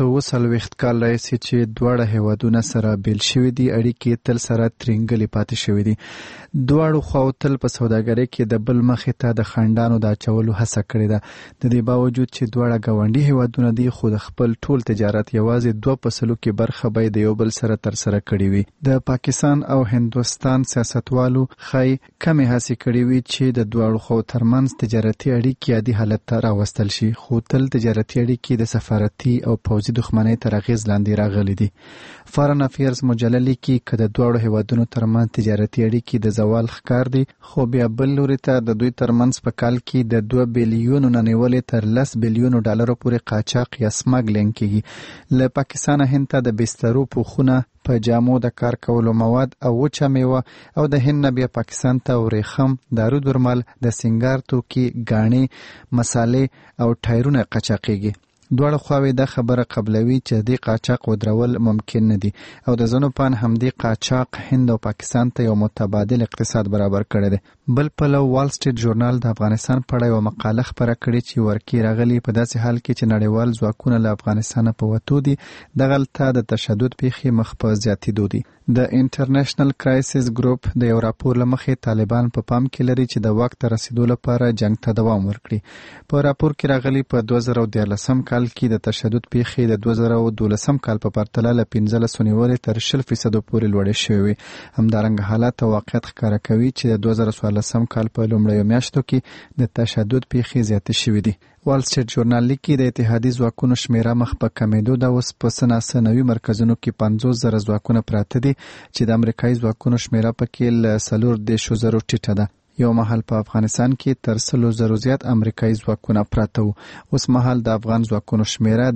1940 کال راهیسې چې دواړه هیوادونه سره بیل شوي دي اړیکې تل سره ترنګلې پاتې شوي دي. دواړو خواو تل په سوداګرۍ کې د بل مخې ته د خنډانو د اچولو هڅه کړې ده. د دې باوجود چې دواړه ګاونډي هیوادونه دي خو د خپل ټول تجارت یوازې 2% کې برخه به د یو بل سره ترسره کړې وي. د پاکستان او هندوستان سیاستوالو خای کمې هڅې کړې وي چې د دواړو خواو ترمنځ تجارتي اړیکې عادي حالت ته راوستل شي، خو تل تجارتي اړیکې د سفارتي او پوځي دښمنۍ تر اغېز لاندې راغلي دي. فارن افیرز مجله لیکي که د دواړو هیوادونو ترمنځ تجارتي اړیکې د زوال ښکار دي، خو بیا بل لوري ته د دوی ترمنځ په کال کې د 2 بلیونو نه نیولې تر 10 بلیونو ډالرو پورې قاچاق یا سمګلینګ کیږي. له پاکستان هند ته د بسترو پوښونه، په جامو د کار کولو مواد او وچه میوه او د هند نه بیا پاکستان ته ورېخم، دارو درمل، د سنگار توکي، ګاڼې، مسالې او ټایرونه قاچاقېږي. دواړه خواوې دا خبره قبلوي چې د قاچاق ودرول ممکن نه دي او د ځینو پان همدې قاچاق هند او پاکستان ته یو متبادل اقتصاد برابر کړی دی. بل پلو وال سټریټ ژورنال د افغانستان په اړه یو مقاله خپره کړې چې ورکې راغلي په داسې حال کې چې نړیوال ځواکونه له افغانستان په وتو دي دغلته د تشدد پیښې مخ په زیاتېدو دي. د انټرنیشنل کرایسس ګروپ د یو راپور له مخې طالبان په پام کې لري چې د واک ته رسیدو لپاره جنگ ته دوام ورکړي. په راپور کې راغلي په 2013 کال کې د تشدد پیښې د 2012 کال په پرتله له 15 نیولې تر 20% پورې لوړې شوې. همدارنګه حالات او واقعیت ښکاره کوي چې د 2014 کال په لومړیو میاشتو کې د تشدد پیښې زیاتې شوې دي. وال سټریټ ژورنال لیکي د اتحادي ځواکونو شمیره مخ په کمیدو ده. اوس په سناسه نوي مرکزونو کې 50,000 ځواکونه پراته دي چې د امریکایي ځواکونو شمیره پکې له 4,000 ټیټه ده. یو مهال په افغانستان کې تر 100,000 زیات امریکایي ځواکونه پراته وو. اوس مهال د افغان ځواکونو شمیره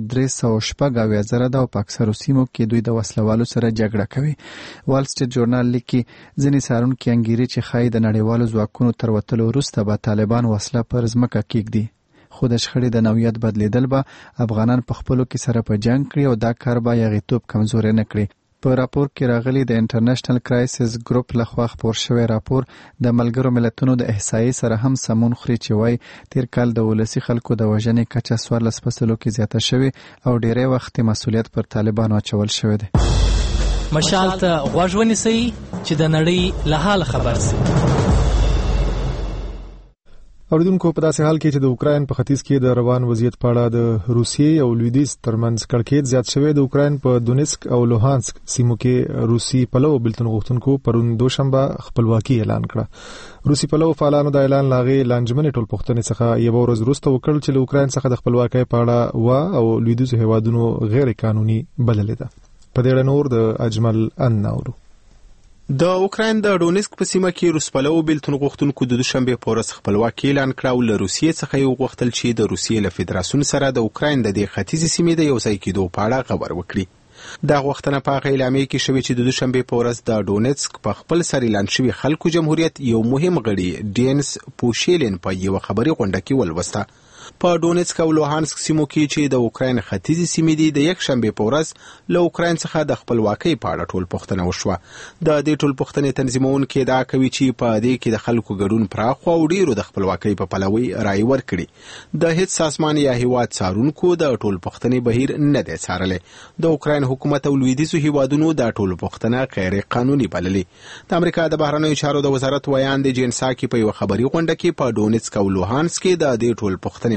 314,000 ده او په اکثرو سیمو کې دوی د وسلوالو سره جګړه کوي. وال سټریټ ژورنال لیکي ځینې څارونکي انګیري چې ښایي د نړیوالو ځواکونو تر وتلو وروسته به طالبان وسله پر ځمکه کېږدي، خو د شخړې د نوعیت بدلیدل به افغانان په خپلو کې سره په جنگ کړي او دا کار به یغیتوب کمزوري نه کړي. په راپور کې راغلي د انټرنیشنل کرایسس ګروپ لخوا خپور شوی راپور د ملګرو ملتونو د احصایې سره هم سمون خوري چې وایي تیر کال د ولسي خلکو د وژنې کچه 14% کې زیاته شوې او ډیری وخت مسؤلیت پر طالبانو اچول شوی دی. مشال ته غوږ ونیسئ چې د نړۍ له حال خبر شئ. اوریدونکو په داسې حال کې چې د اوکراین په ختیځ کې د روان وضعیت په اړه د روسیې او لویدیځ ترمنځ کړکېچ زیات شوی، د اوکراین په دونیسک او لوهانسک سیمو کې روسي پلو بلتون غوښتونکو پرون دوشنبه خپلواکي اعلان کړه. روسي پلو فعالانو د اعلان لاغې لانجمنې ټولپوښتنې څخه یو ورځ وروسته وکړل چې له اوکراین څخه د خپلواکۍ په اړه وا او لویدیځ هیوادونو غیر قانوني بللې ده. په دې اړه نور د اجمل اناورو. د اوکراین د ډونیسک په سیمه کې روسپلو بیلتون غوښتونکو د دوشنبه په ورځ خپلواکي اعلان کړه او له روسیې څخه یو غوښتل چې د روسیې له فدراسیون سره د اوکراین د دې ختیځې سیمې د یو ځای کېدو په اړه خبر وکړي. دا غوښتنه په هغه اعلامیه کې شوې چې د دوشنبه په ورځ د ډونیسک په خپل سر اعلان شوی خلکو جمهوریت یو مهم غړي ډینس پوشیلین په یو خبري غونډه کې ولوسته. په ډونیسک او لوهانسک سیمو کې چې د اوکراین ختیځې سیمې دي د یک شنبه په ورځ له اوکراین څخه د خپلواکۍ په اړه ټول پوښتنه وشوه. د دې ټول پوښتنې تنظیمونکو دا کوي چې په دې کې د خلکو ګډون پراخ او ډیرو د خپلواکۍ په پلوي رائے ورکړي. د هیڅ سازمان یا هیواد څارونکو د ټول پوښتنې بهیر نه دی څارلې. د اوکراین حکومت او لویدیځو هیوادونو د ټول پوښتنه غیر قانوني بللې. د امریکا د بهرنیو چارو د وزارت ویان د جنساکي په یو خبري غونډه کې په ډونیسک او لوهانسک کې د دې ټول پوښتنې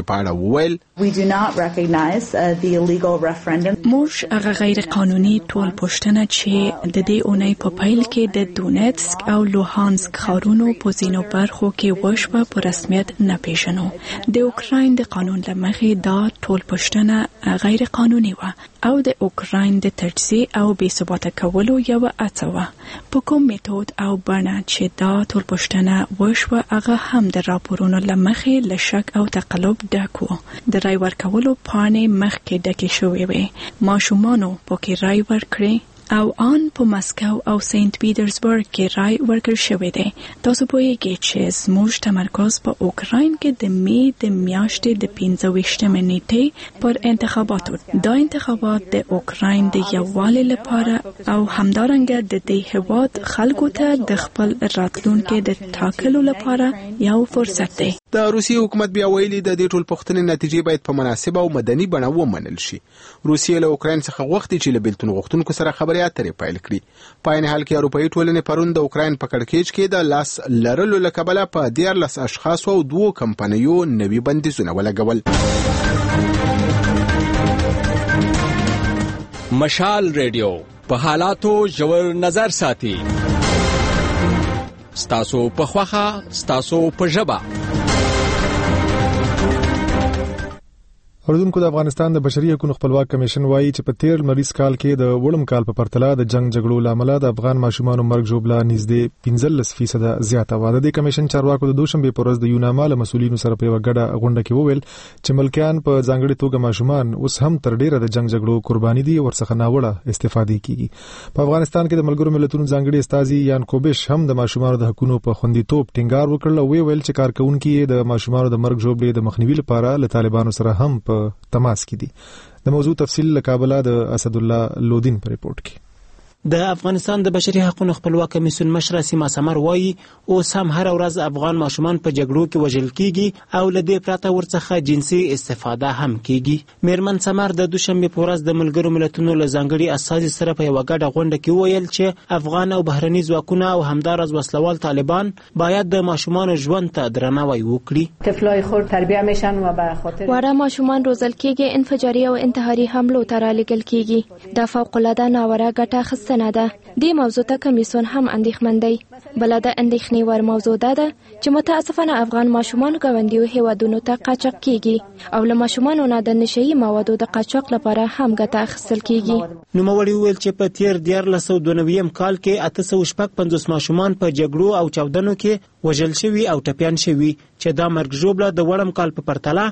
موږ هغه غیر قانوني ټول پوښتنه چې د دې اونۍ په پیل کې د دونیتسک او لوهانسک ښارونو په ځینو برخو کې وشوه په رسمیت نه پیژنو. د اوکراین د قانون له مخې دا ټول پوښتنه غیر قانوني وه او د اوکراین د تجزیه او بې ثباته کولو یو هڅه وه. په کوم میتود او بڼه چې دا ټول پوښتنه وشوه هغه هم د راپورونو له مخې له شک او تقلب ډک و. د رای ورکولو پاڼې مخکې ډکې شوې وې. ماشومانو پکې رای ورکړي او ان په مسکو او سنت پیټرزبرګ کې رای ورکړل شوې ده. تاسو پوهیږئ چې زموږ تمرکز په اوکراین کې د می د میاشتې د 15 نیټې پر انتخاباتو. دا انتخابات د اوکراین د یووالي لپاره او همدارنګه د دې هیواد خلکو ته د خپل راتلونکي د ټاکلو لپاره یو فرصت دی. د روسیې حکومت بیا ویلي د دې ټول پوښتنې نتیجې باید په مناسبه او مدني بڼه ومنل شي. روسیې له اوکراین څخه غوښتي چې له بیلتون غوښتونکو سره خبرې اترې پیل کړي. په عین حال کې اروپایي ټولنې پرون د اوکراین په کړکېچ کې د لاس لرلو له کبله په 14 اشخاص او 2 کمپنیو نوي بندیزونه ولګول. مشال ریډیو په حالاتو ژور نظر ساتي. ستاسو په خوخه، ستاسو په ژبه. اوریدونکو د افغانستان د بشري حقوقو خپلواک کمیشن وایي چې په 13 مریض کال کې د وړم کال په پرتله د جنگ جګړو لامل د افغان ماشومانو مرګ ژوبله نږدې 15% زیاته و. د کمیشن چارواکو د دوشنبه په ورځ د یوناما له مسؤلینو سره په وګړه غونډه کې وویل چې ملکیان په ځانګړي توګه ماشومان اوس هم تر ډیره د جنگ جګړو قرباني دي او ورڅخه ناوړه استفاده کیږي. په افغانستان کې د ملګرو ملتونو ځانګړي استازي یان کوبش هم د ماشومانو د حقوقو په خوندیتوب ټینګار وکړ او ویل چې کارکونکو د ماشومانو د مرګ ژوبلې د مخنیوي لپاره له طالبانو سره هم په تماس کې دي. د موضوع تفصیل له کابل د اسد الله لودین په ریپورت کې. د افغانستان د بشري حقوقو خپلواک کمیسیون مشر سیما سمر وایي اوس هم هر ورځ افغان ماشومان په جګړو کې وژل کیږي او له دې پرته ورڅخه جنسي استفاده هم کیږي. میرمن سمر د دوشنبه په ورځ د ملګرو ملتونو له ځانګړي اساسي سره په یو غټه غونډه کې ویل چې افغان او بهرني ځواکونه او همدارس وسلوال طالبان باید د ماشومان ژوند ته درناوی وکړي. طفلای خود تربیه میشن و به خاطر واره ماشومان روزل کیږي، انفجاري او انتحاري حملو ته رالېږل کیږي. دا فوق العاده ناوړه ګټه خسته نه ده. دې موضوع ته کمیسیون هم اندېښمن دی. بل د اندېښنې ور موضوع ده چې متاسفانه افغان ماشومان ګاونډیو هیوادونو ته قاچاق کیږي او له ماشومانو نه د نشئی موادو د قاچاق لپاره هم ګټه اخیستل کیږي. نوموړي ویل چې په تیر 1992 کال کې 850 ماشومان په جګړو او چاودنو کې وژل شوي او ټپيان شوي چې دا مرګ ژوبله د وړم کال په پرتله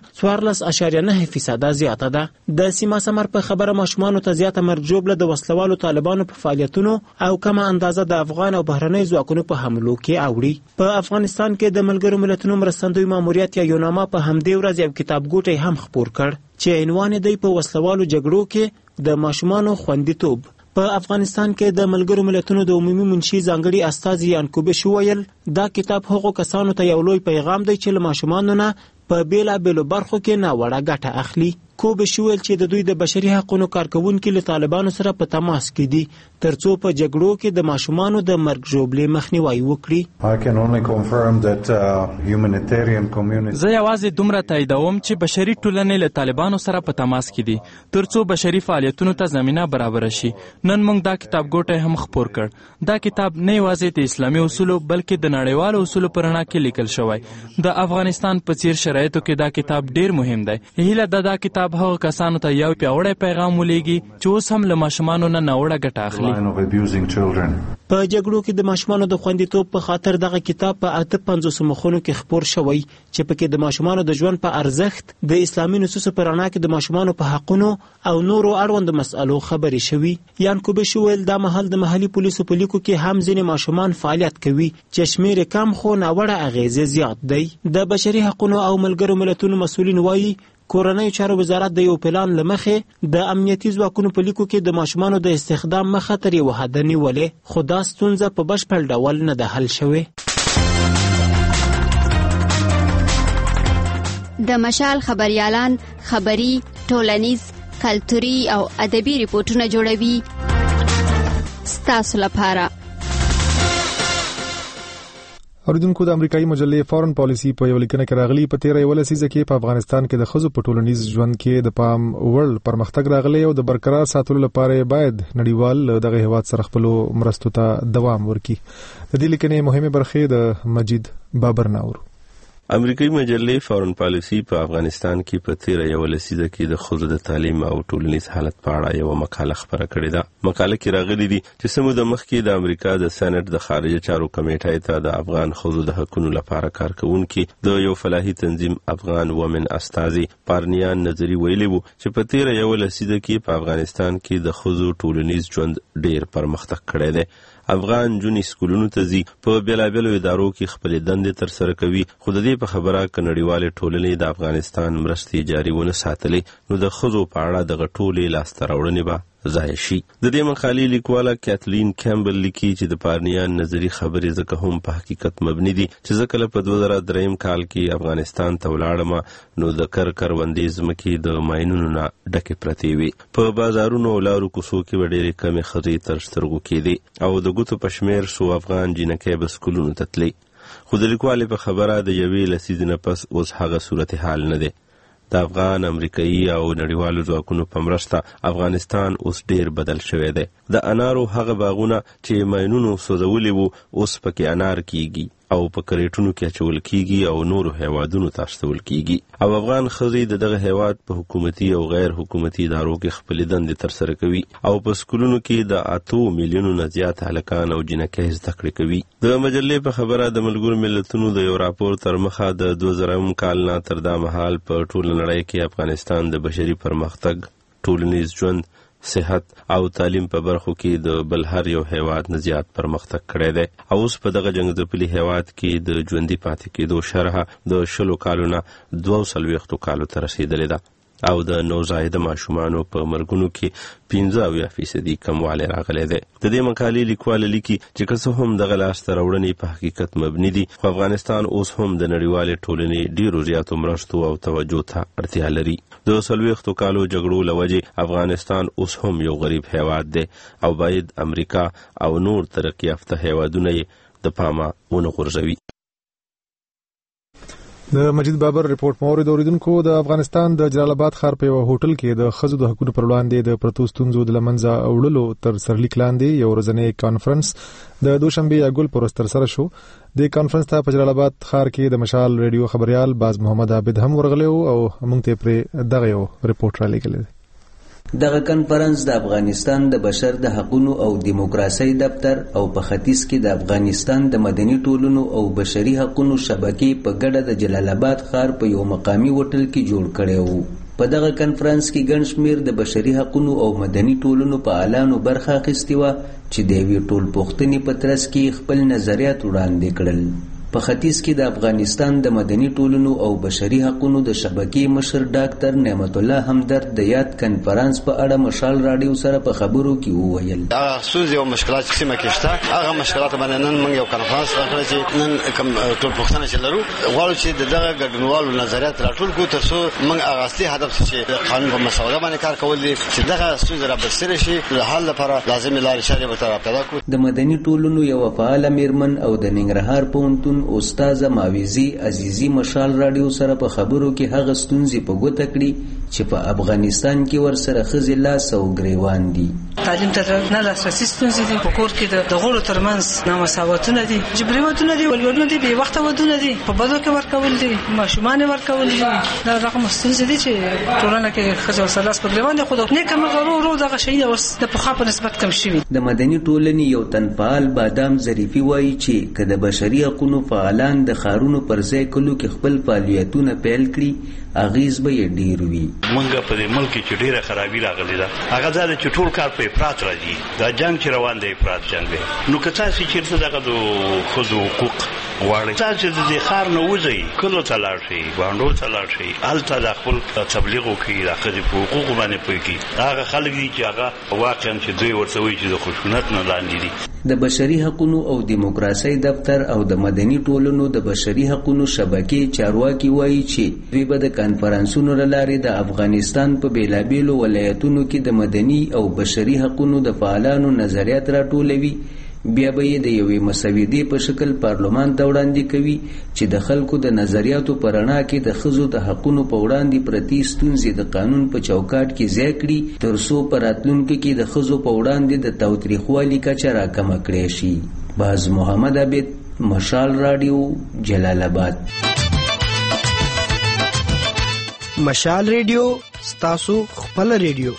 14.9% زیاته ده. د سیما سمر په خبره ماشومانو ته زیاته مرګ ژوبله د وسلوالو طالبانو په فعالیتونو او کمه اندازه د افغان او بهرنۍ ځواکونو په حملو کې اوړي. په افغانستان کې د ملګرو ملتونو مرستندوی ماموریت یا یوناما په همدې ورځ یو کتابګوټی هم خپور کړ چې عنوان دی په وسلوالو جګړو کې د ماشومانو خوندیتوب. په افغانستان کې د ملګرو ملتونو د عمومي منشي ځانګړي استازي یانکوبش ویل دا کتاب هغو کسانو ته یو لوی پیغام دی چې له ماشومانو نه په بیلابیلو برخو کې ناوړه ګټه اخلي. کوبش ویل چې د دوی د بشري حقوقو کارکونکو له طالبانو سره په تماس کې دي ترڅو په جګړو کې د ماشومانو د مرګ ژوبلې مخنیوي وکړي. زه یوازې دومره تاییدوم چې بشري ټولنې له طالبانو سره په تماس کې دي ترڅو بشري فعالیتونو ته زمينه برابر شي. نن موږ دا کتابګوټی هم خپور کړ. دا کتاب نه یوازې د اسلامي اصولو بلکې د نړیوالو اصولو پر رڼا کې لیکل شوی. د افغانستان په څیر شرایطو کې دا کتاب ډیر مهم دی. هیله دا کتاب هغه کسانو ته یو پیاوړی پیغام ولېږي چې اوس هم له ماشومانو نه ناوړه ګټه اخلي. په جګړو کې د ماشومانو د خوندیتوب په خاطر دغه کتاب په 850 مخونو کې خپور شوی چې پکې د ماشومانو د ژوند په ارزښت، د اسلامي نصوصو په رڼا کې د ماشومانو په حقونو او نورو اړوند مسألو خبرې شوي. یانکوبش ویل دا مهال د محلي پولیسو په لیکو کې هم ځینې ماشومان فعالیت کوي چې شمیر کم خو ناوړه اغیزې زیات دی. د بشري حقوقو او ملګرو ملتونو مسؤلین وایي کورنۍ چارو وزارت د یو پلان لمخې د امنیتي ځواکونو په لیکو کې د ماشومانو د استخدام مخه تر یو حد نیولې، خو دا ستونزه په بشپړ ډول نه ده حل شوې. د مشال خبريالان خبري، ټولنیز، کلتوري او ادبي ریپورتونه جوړوي ستاسو لپاره. اوریدونکو د امریکایي مجلې فورن پالیسی په یو لیکنه کې راغلی په 13 لسیزه کې په افغانستان کې د ښځو په ټولنیز ژوند کې د پام وړ پرمختګ راغلی او د برقرار ساتلو لپاره باید نړیوال دغه هیواد سره خپل مرستو ته دوام ورکړي. د دې لیکنې مهمه برخه د مجید بابر ناور. امریکایي مجلې فورن پالیسی په افغانستان کې په تیره یو لسیزه کې د ښځو د تعلیم او ټولنیز حالت په اړه یو مقاله خپره کړې ده. مقاله کې راغلي دي چې څه موده مخکې د امریکا د سېنات د خارجه چارو کمیټې ته د افغان ښځو د حقوقو لپاره کارکونکي د یو فلاحي تنظیم افغان وومن استازي پارنیان نظری ویلي وو چې په تیره یو لسیزه کې په افغانستان کې د ښځو ټولنیز ژوند ډیر پرمختګ کړی دی. افغان جونې سکولونو ته ځي، په بیلابیلو ادارو کې خپلې دندې ترسره کوي، خو د دې په خبره که نړیوالې ټولنې د افغانستان مرستې جاري ونه ساتلې نو د ښځو په اړه دغه ټولې لاسته راوړنې به ضایع شي. د دې مقالې لیکواله کیتلین کیمبل لیکي چې د پارنیان نظری خبرې ځکه هم په حقیقت مبني دي چې زه کله په 2003 کال کې افغانستان ته ولاړم نو د کروندې ځمکې د ماینونو نه ډکې پرتې وي. په بازارونو او لارو کوڅو کې به ډېرې کمې ښځې تر سترګو کېدې او د ګوتو په شمېر څو افغان جینکۍ به سکولونو ته تلې. خو د لیکوالې په خبره د یوې لسیزې نه پس اوس هغه صورتحال نه دی. د افغان، امریکایي او نړیوالو ځواکونو په مرسته افغانستان اوس ډیر بدل شوی دی. د انارو هغه باغونه چې ماینونو سوځولي وو اوس پکې انار کیږي او په کریټونو کې اچول کیږي او نورو هیوادونو ته استول کیږي. او افغان ښځې د دغه هیواد په حکومتي او غیر حکومتي ادارو کې خپلې دندې ترسره کوي او په سکولونو کې د 8 میلیونو نه زیات هلکان او جینکۍ زده کړې کوي. د مجلې په خبره د ملګرو ملتونو د یو راپور تر مخه د 2000 کال نه تر دا مهال په ټوله نړۍ کې افغانستان د بشري پرمختګ، ټولنیز ژوند، صحت او تعلیم په برخو کې د بل هر یو هیواد نه زیات پرمختګ کړی دی. او اوس په دغه جنګ ځپلي هیواد کې د ژوندي پاتې کېدو شرح د 20 کالو نه 42 کالو ته رسیدلې ده او د نوزایده ماشومانو په مرګونو کې 15% کموالی راغلی دی. د دې مقالې لیکوال لیکي چې که څه هم دغه لاسته راوړنې په حقیقت مبني دي خو افغانستان اوس هم د نړیوالې ټولنې ډیرو زیاتو مرستو او توجه ته اړتیا لري. د 40 کالو جګړو له وجې افغانستان اوس هم یو غریب هیواد دی او باید امریکا او نور ترقي یافته هیوادونه یې د پامه ونه غورځوي. د مجید بابر ریپورت مورید اوریدونکو، د افغانستان د جلال آباد ښار په یو هوټل کې د ښځو د حقوقو پر وړاندې د پرتو ستونزو د لمنځه وړلو تر سرلیک لاندې یو ورځنی کانفرنس د دوشنبه یا ګل پر ورځ ترسره شو. د کانفرنس ته په جلال آباد ښار کې د مشال ریډیو خبريال باز محمد عابد هم ورغلی او موږ ته پر دغه یو ریپورت را لېږلی. دغه کانفرنس د افغانستان د بشر د حقوقو او دیموکراسي دفتر او په ختیځ کې د افغانستان د مدني ټولنو او بشري حقوقو شبکې په ګډه د جلال آباد ښار په یو مقامي هوټل کې جوړ کړی وو. په دغه کانفرنس کې ګڼ شمېر د بشري حقوقو او مدني ټولنو په اعلانو برخه اخیستې وه چې د یوې ټولپوښتنې په ترڅ کې خپل نظریات وړاندې کړل. په ختیځ کې د افغانستان د مدني ټولنو او بشري حقوقو د شبکې مشر ډاکټر نعمت الله همدرد د یاد کانفرنس په اړه مشال راډیو سره په خبرو کې وویل. هغه ستونزې او مشکلات چې سیمه کې شته هغه مشکلات باندې نن موږ یو کانفرنس راکړی چې نن کوم ټولپوښتنه چې لرو غواړو چې دغه ګډونوالو نظریات راټول کړو ترڅو موږ هغه اصلي هدف چې د قانون په مسوده باندې کار کول دي چې دغه ستونزې را برسېره شي د حل لپاره لازمي لارې چارې ورته پیدا کړو. د مدني ټولنو یو فعال میرمن او د ننګرهار پوهنتون استاد ماویزی عزیزی مشال راډیو سره په خبرو کې هغه ستونزې په ګوته کړي چې په افغانستان کې ورسره ښځې لاس او ګریوان دي. تعلیم ته نه لاسرسي ستونزې دي، په کور کې د غړو ترمنځ نامساواتونه دي، جبري ودونه دي، ولورونه دي، بې وخته ودونه دي، په بدو کې ورکول دي، ماشومان ورکول دي. دا رقم ستونزې دي چې ټولنه کې ښځې ورسره لاس په ګریوان دي. خو د نیکه مغرو ورو دغه شی اوس د پخوا په نسبت کم شوي. د مدني ټولنې یو تنفعال بادام ظریفي وایي چې که د بشري حقوقو فعالان د ښارونو پر ځای کلو کې خپل فعالیتونه پیل کړي اغیز به یې ډیر وي. موږ په دې ملک کې ډیره خرابي راغلې ده، هغه ځکه چې ټول کار په افراط راځي. دا جنگ چې روان دی افراط جنگ دی. نو که تاسو چیرته دغه د ښځو حقوق غواړئ تاسو د دې ښار نه وځئ، کلو ته لاړ شئ، بانډو ته لاړ شئ، هلته د خپل تبلیغ وکړئ، د ښځې په حقوقو باندې پوه کړئ. هغه خلک دي چې هغه واقعا چې دوی ورته وایي چې د خشونت نه لاندې دي. د بشري حقوقو او دیموکراسي دفتر او د مدني ټولنو د بشري حقوقو شبکې چارواکي وایي چې دوی به د کانفرنسونو له لارې د افغانستان په بیلابیلو ولایتونو کې د مدني او بشري حقوقو د فعالانو نظریات راټولوي، بیا به یې د یوې مسودې په شکل پارلمان ته وړاندې کوي چې د خلکو د نظریاتو په رڼا کې د ښځو د حقونو په وړاندې پرتې ستونزې د قانون په چوکاټ کې ځای کړي تر څو په راتلونکي کې د ښځو په وړاندې د تاوتریخوالي کچه راکمه کړی شي. باز محمد عابد، مشال راډیو، جلال آباد. مشال ریډیو ستاسو خپل ریډیو.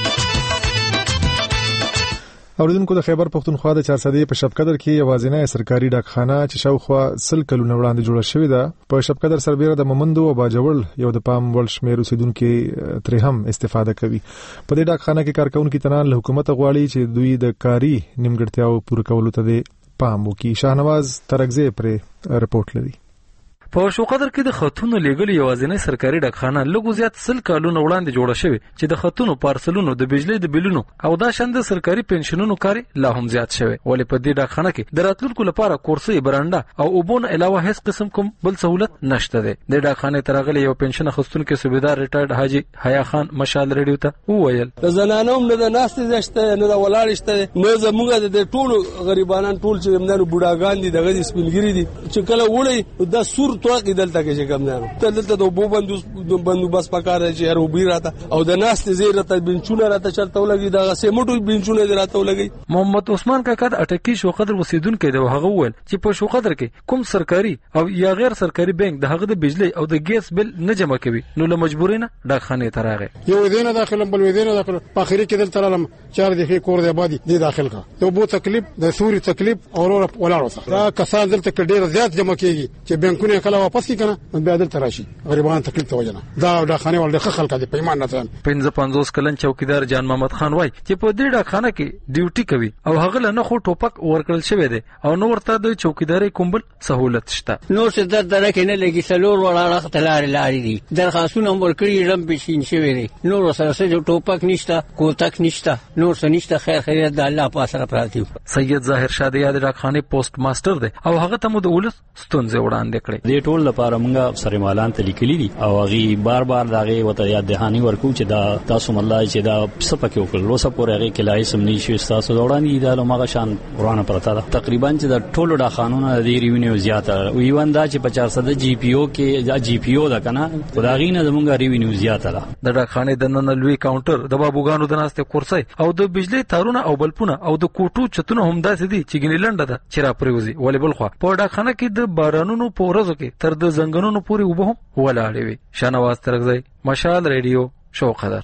اوریدونکو د خیبر پختونخوا د 400 په شپقدر کې یوازینی سرکاري ډاکخانه چې شاوخوا 100 کلونه وړاندې جوړه شوې ده په شپقدر سربېره د مومندو او باجوړ یو د پام وړ شمېر اوسیدونکو ترې هم استفاده کوي. په دې ډاکخانه کې کارکونکو تنان له حکومت غواړي چې دوی د کاري نیمګړتیاو پوره کولو ته پام وکړي. شاهنواز ترغزی پر رپورټ لري. په شوقدر کې د خطونو لیږل یوازینی سرکاري ډاکخانه لږ زیات 100 کلونه وړاندې جوړه شوې چې د خطونو پارسلونو د بجلی د بلونو او دا شند سرکاري پنشنونو کاری لا هم زیات شوی. ولې په دې ډاکخانه کې د راتلونکو لپاره کورسي برانډه او اوبون علاوه هیڅ قسم کوم بل سہولت نشته ده. د ډاکخانه ترغلي یو پنشن خستونکو صوبیدار ریټایرډ حاجی حیا خان مشال ریډیو ته وویل د زنانوم نه د ناستې زشته نه د ولاړشته نه زموږ د ټولو غریبانان ټول چې موږ بوډاګان دي دغه سپینګری دي چې کله وړي د سور توګه دلته کې کمنانو دلته د بو بندوبست پکاره چې هر وبې راته او د ناس زیره ته بنچونه راته چرته ولګي دا سیمټو بنچونه راته ولګي. محمد عثمان کاکا د اټکی شوقدر وسیدونکو د هغه ول چې په شوقدر کې کوم سرکاري او یا غیر سرکاري بانک د هغه د بجلی او د ګیس بل نه جمع کوي نو له مجبورینه ډاکخانه ته راغی. یو دینه داخله بل دینه داخله په اخري کې دلته لم 4 دقیقې کور د آبادی دی داخل کا ته بو تکلیف د سوري تکلیف او ولاړو څخه دا کسان دلته کې ډیر زیات جمع کیږي چې بانکونه کله واپس کنه بیا دلته راشي غریبان تکلیف ته وجنه دا ډاکخانه ول د خلک د پیمان نه تران 55 کلن چوکیدار جان محمد خان وای چې په دې ډاکخانه کې ډیوټي کوي او هغه نه خو ټوپک ورکړل شوی دی او نو ورته د چوکیداري کومبل سہولت شته. نو څه در کې نه لګي سلور وړاړه تلار لاري دي درخواستونه ورکړي رم بشین شوی دی نو سره څه ټوپک نشته کوتک نشته نو څه نشته خیر خیریت د الله په سره پراتی. سید ظاهر شادیه د ډاکخانه پوسټ ماستر دی او هغه ته مو د ولس ستونزې وړاندې کړې. دې ټول لپاره موږ سرمالان ته لیکلي دي او هغه بار داغه وته یاد دهانی ورکو چې دا تاسو مله چې دا سپکه وکړل روسه پورې هغه کلای سم نشي تاسو وړاندې دا لمغه شان ورانه پرتا ده. تقریبا چې د ټولو د قانونونو د ریوینیو زیاته ویوان دا چې 400 جی پی او کې دا جی پی او دا کنه خداغینه زمونږ ریوینیو زیاته ده. د ډاکخانه د نن لوی کاونټر د بابوګانو د ناسته کورسي او د بجلی تارونه او بلپونه او د کوټو چتونه هم داسې دي چې ګنیلند ده چې را پریوزي ولې بل خو په ډاکخانه کې د بارانونو په ورځو کې تر د زنګونونو پورې وبهم ولاړې وي. شاهنواز ترغزی مشال ریډیو شوقدر.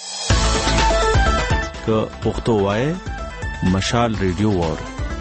که پښتو وای مشال ریډیو وور.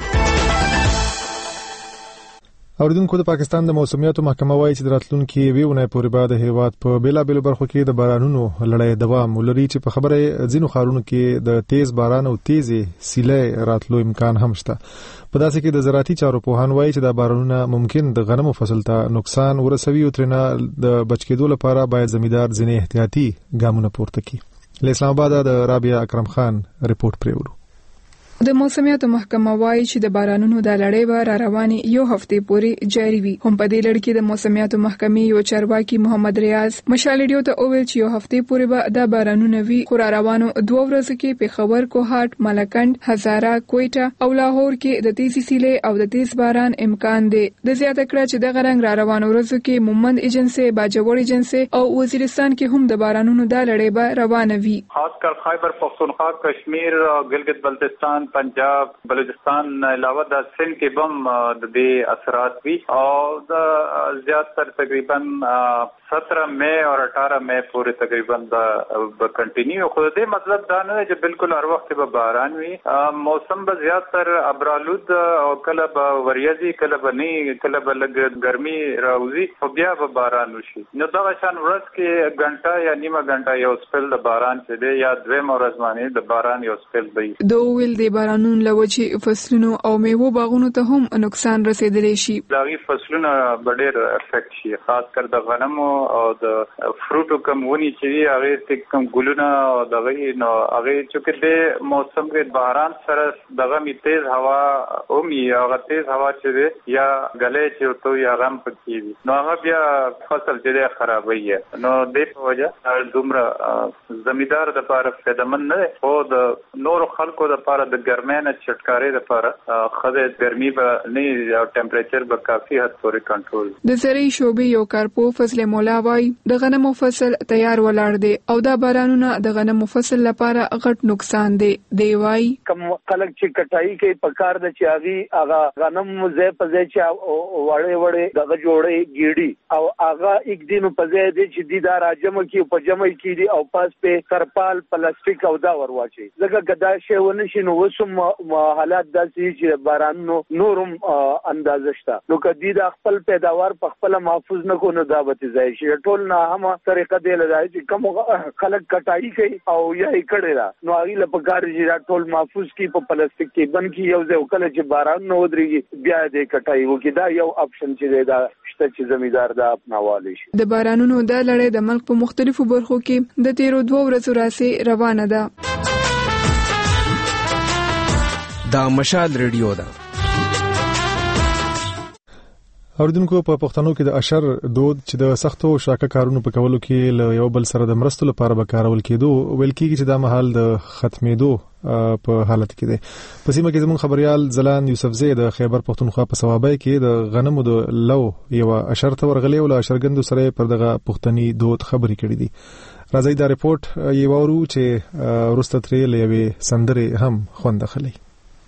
اوریدونکو د پاکستان د موسمیاتو محکمه وایي چې د راتلونکي ویونه پورې بعد هیواد په بیلابېلو برخو کې د بارانونو لړۍ دوام ولري چې په خبره ځینو ښارونو کې د تیز باران او تیزې سیلۍ راتلو امکان هم شته. په داسې کې د زراعتي چارو پوهان وایي چې د بارانونو ممکن د غنمو فصل ته نقصان ورسوي او ترنه د بچ کېدو لپاره باید زمیندار ځینې احتیاطي ګامونه پورته کړي. له اسلام آباد د رابعه اکرم خان رپورټ پریوړو. د موسمیاتو محکمه وایي چې د بارانونو د لړۍ به را روانې یو هفته پورې جاري وي. هم په دې لړ کې د موسمیاتو محکمې یو چارواکي محمد ریاض مشال ریډیو ته وویل چې یو هفته پورې به د بارانونو وي خو را روانو 2 ورځې کې پېښور، کوهاټ، ملکند، هزاره، کویټه او لاهور کې د تیزی سیلۍ او د تیز باران امکان دی. د زیاته کړه چې د غرنګ را روانو ورځو کې مومند ایجنسی، باجوړ ایجنسی او وزیرستان کې هم د بارانونو د لړۍ به روانه وي. خاص کر خیبر پختونخوا، کشمیر، گلگت بلتستان، پنجاب، بلوچستان علاوه د سند کې بم د دې اثرات وی او د زیات تر تقریبا 17 مئی اور 18 مئی پورے تقریبا د کنټینیو. خو دې مطلب دا نه چې بالکل هر وخت به باران وي. موسم به زیات تر ابرالود او کله به وریځي، کله به نه، کله به لږ ګرمي راوځي او بیا به باران وشي. نو دا شان ورځ کې غنټه یا نیمه غنټه یو سپل د باران څه دی یا دوه ورځ باندې د باران یو سپل دی. دوه ویل دی بارانونو لوجه فصلونو او میوه باغونو ته هم نقصان رسیدلی شي. داغي فصلونه ډېر افیکټ شي، خاص کر د غنمو او د فروټو کمونی چې هغه کم ګلونه او دغه نو هغه چې د موسم کې باران سره دغه می تیز هوا او می هغه تیز هوا چې یا غلې چې تو یا غم پکې نو هغه بیا فصل چې خرابوي. نو د په وجه دومره زمیندار د لپاره فائدمن نه او د نور خلکو د لپاره د ګرمۍ نه چټکارې لپاره خدای ګرمي به نه او ټمپریچر به کافي حد پورې کنټرول. د زراعي شعبې یو کارپو فضل مولا وایي د غنمو فصل تیار ولاړ دی او دا بارانونه د غنمو فصل لپاره غټ نقصان دی. دی وایي کوم خلک چې کټای کوي په کار د چاغي هغه غنم زې په ځای چې وړې دغه جوړې ګیډي او هغه یک دینو په ځای دی چې دی دا راجمه کې په جمع کې دی او پاس په ترپال پلاستیک او دا ورواچي زګه غدا شی ونشي نو وسم حالات داسې چې باران نورم اندازه شته نو کدی دا خپل پیداوار په خپل محفوظ نه کو نه دا به ځای شي ټول نه هم طریقه دی لای چې کوم خلک کټای کوي او یا کړي را نو هغه لپاره چې ټول محفوظ کی په پلاستیک کې بن کی یو ځای کله چې باران نه ودرېږي بیا دې کټای وکي دا یو اپشن چې دا شته چې زمیدار دا اپناوالی شي. د بارانونو د لړۍ د ملک په مختلفو برخو کې د تیرو 2 ورځو راځي روانه ده. دا مشال ریډیو ده. اوردونکو په پښتنو کې د اشر دود چې د سختو شاکه کارونو په کولو کې له یو بل سره د مرستو لپاره به کارول کېدو ویل کېږي چې دا مهال د ختمېدو په حالت کې دی. په سیمه کې زموږ خبريال زلان یوسفزی د خیبر پښتونخوا په ثوابای کې د غنمو د لو یو اشر ته ورغلی او له اشرګندو سره پر دغه پښتني دود خبرې کړې دي. راځي دا ریپورت یو ورو چې ورسته ترې لوي سندره هم خوند خلی.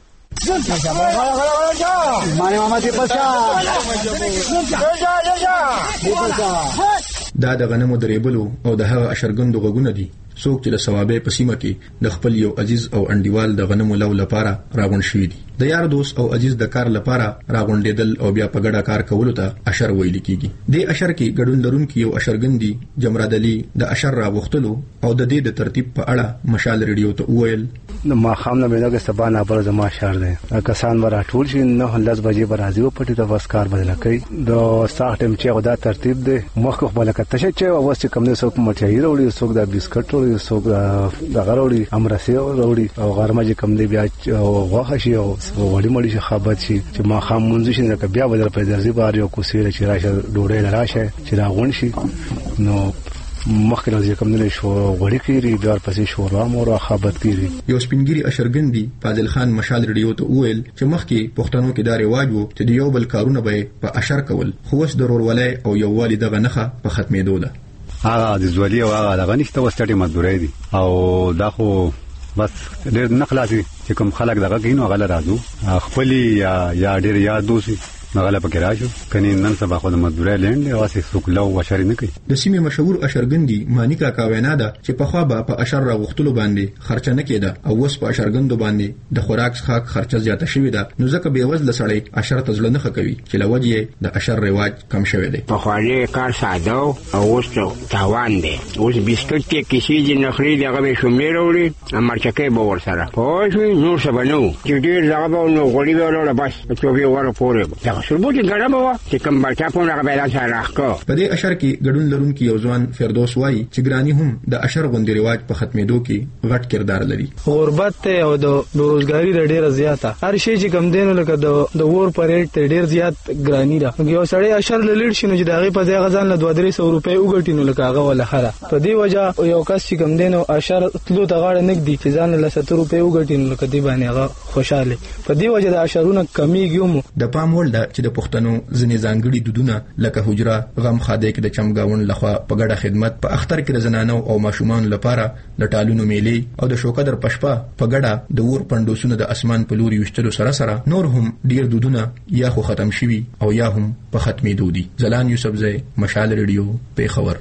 دا د غنمو درېبلو او د هغه اشرګندو غوګونه دي څوک چې د ثوابې په سیمه کې د خپل یو عزیز او انډیوال د غنمو لو لپاره راغون شوی دي. د یار دوست او عزیز د کار لپاره راغونډېدل او بیا په ګډه کار کولو ته اشر ویل کیږي. د اشر کې ګډون لرونکي یو اشرګندي جمراد علي د اشر راغختلو او د دې د ترتیب په اړه مشال ریډیو ته وویل ما خامنه مینه کې سبا نه بل زما شهر دی کسان ورا ټول شي نه 10 بجې بر راځي او پټي د وسکار بدل کوي د ساعت ټیم چې غدا ترتیب دی مخ خو بلکې تشه چې اوس کوم نه څوک مټي وروړي څوک د بسکټ وروړي څوک د غروړي امرسي وروړي او غرمه چې کوم دی بیا غوښه شي او وړي مړي شي خابت شي چې ما خام منځ شي نه بیا بدل په درځي بار یو کوسیره چې راشه ډوړې راشه چې راغون شي نو مخکې راځي کوم نه شو غوړي کیږي بیا پسې شورا مور خابت کیږي. یو سپینګری اشرګندي فاضل خان مشال ریډیو ته وویل چې مخکې پښتنو کې دا رواج وو چې د یو بل کارونه به په اشر کول خو اوس ضرور ولای او یو والد غنخه په ختمېدو ده. هغه د زولي او هغه د غنښت وستړي مزدوري دي او دا خو بس ډېر نخلاصي چې کوم خلک دغه کینو غل راځو خپل یا ډېر یاد دوسی مغاله پکې راشو کني نن سبا خو د مزدوري لند واسي سوق لو وشر نه کوي. د سیمه مشهور اشرګندي مانیکا کاوینا ده چې په خوا به په اشر راغختلو باندې خرچه نه کېده او اوس په اشرګندو باندې د خوراک څخه خرچه زیاته شوې ده نو ځکه به وزله سړی اشر ته ځل نه کوي چې لوجه د اشر رواج کم شوی دی. په خواله کار ساده او اوس تاوان دی اوس بسکټ کې کسی دي نخري دغه به شومې وروړي امرچکه به ور سره پوه نو سبنو چې ډیر دغه نو غوړي وروړه بس په یو ور پورې شربوت ګرم و چې کوم بچا په هغه بیان سره راخکو. په دې اشر کې ګډون لرونکي یو ځوان فردوس وایي چې ګرانی هم د اشر غوندي رواج په ختمېدو کې غټ کردار لري. غربت او د بیروزګاری ډیره زیاته هر شي چې کم دینو لکه د ور پریټ ډیر زیات ګرانی ده یو سړی اشر لړ شي نو چې دغه په ځای غزان له 200 روپۍ وګټینو لکه هغه ولا خره په دې وجه یو کس چې کم دینو اشر تلو ته غاړه نګدي چې ځان له 70 روپۍ وګټینو لکه دی باندې هغه خوشاله په دې وجه د اشرونه کمیږي. د پام وړ ده چې د پښتنو ځنې ځانګړي دودونه لکه حجره غم خاده کې د چمګاون لخوا په ګډه خدمت په اختر کې د زنانو او ماشومان لپاره د ټالونو میلې او د شوکدر پشپا په ګډه د ور پندوسونو د اسمان په لوري وشتلو سره نور هم ډیر دودونه یا خو ختم شوي او یا هم په ختمېدو دي. زلان یوسفزی مشال ریډیو پیښور.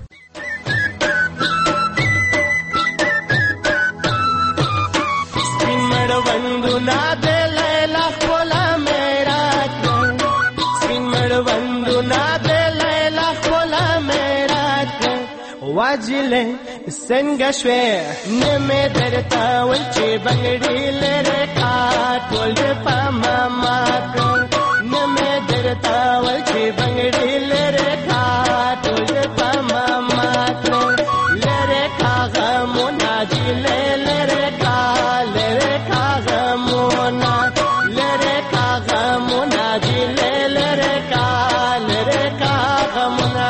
واجله څنګه شوې نه مې درته ول چې بنګړي لره کاټول په ماما نه مې درته ول چې بنګړي لره کاټول په ماما لره کاغه مناجي لره کاغه منا لره کاغه مناجي لره کاغه منا.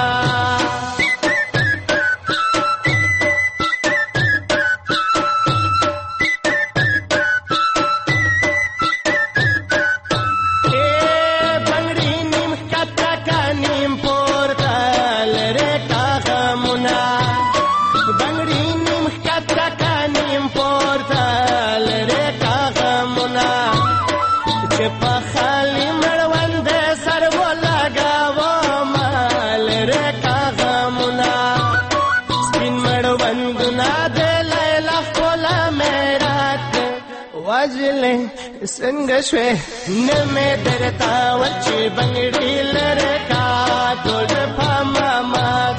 نازلې څنګه شوې نه مې درتا ول چې بنګړي لره کا ټول په ماما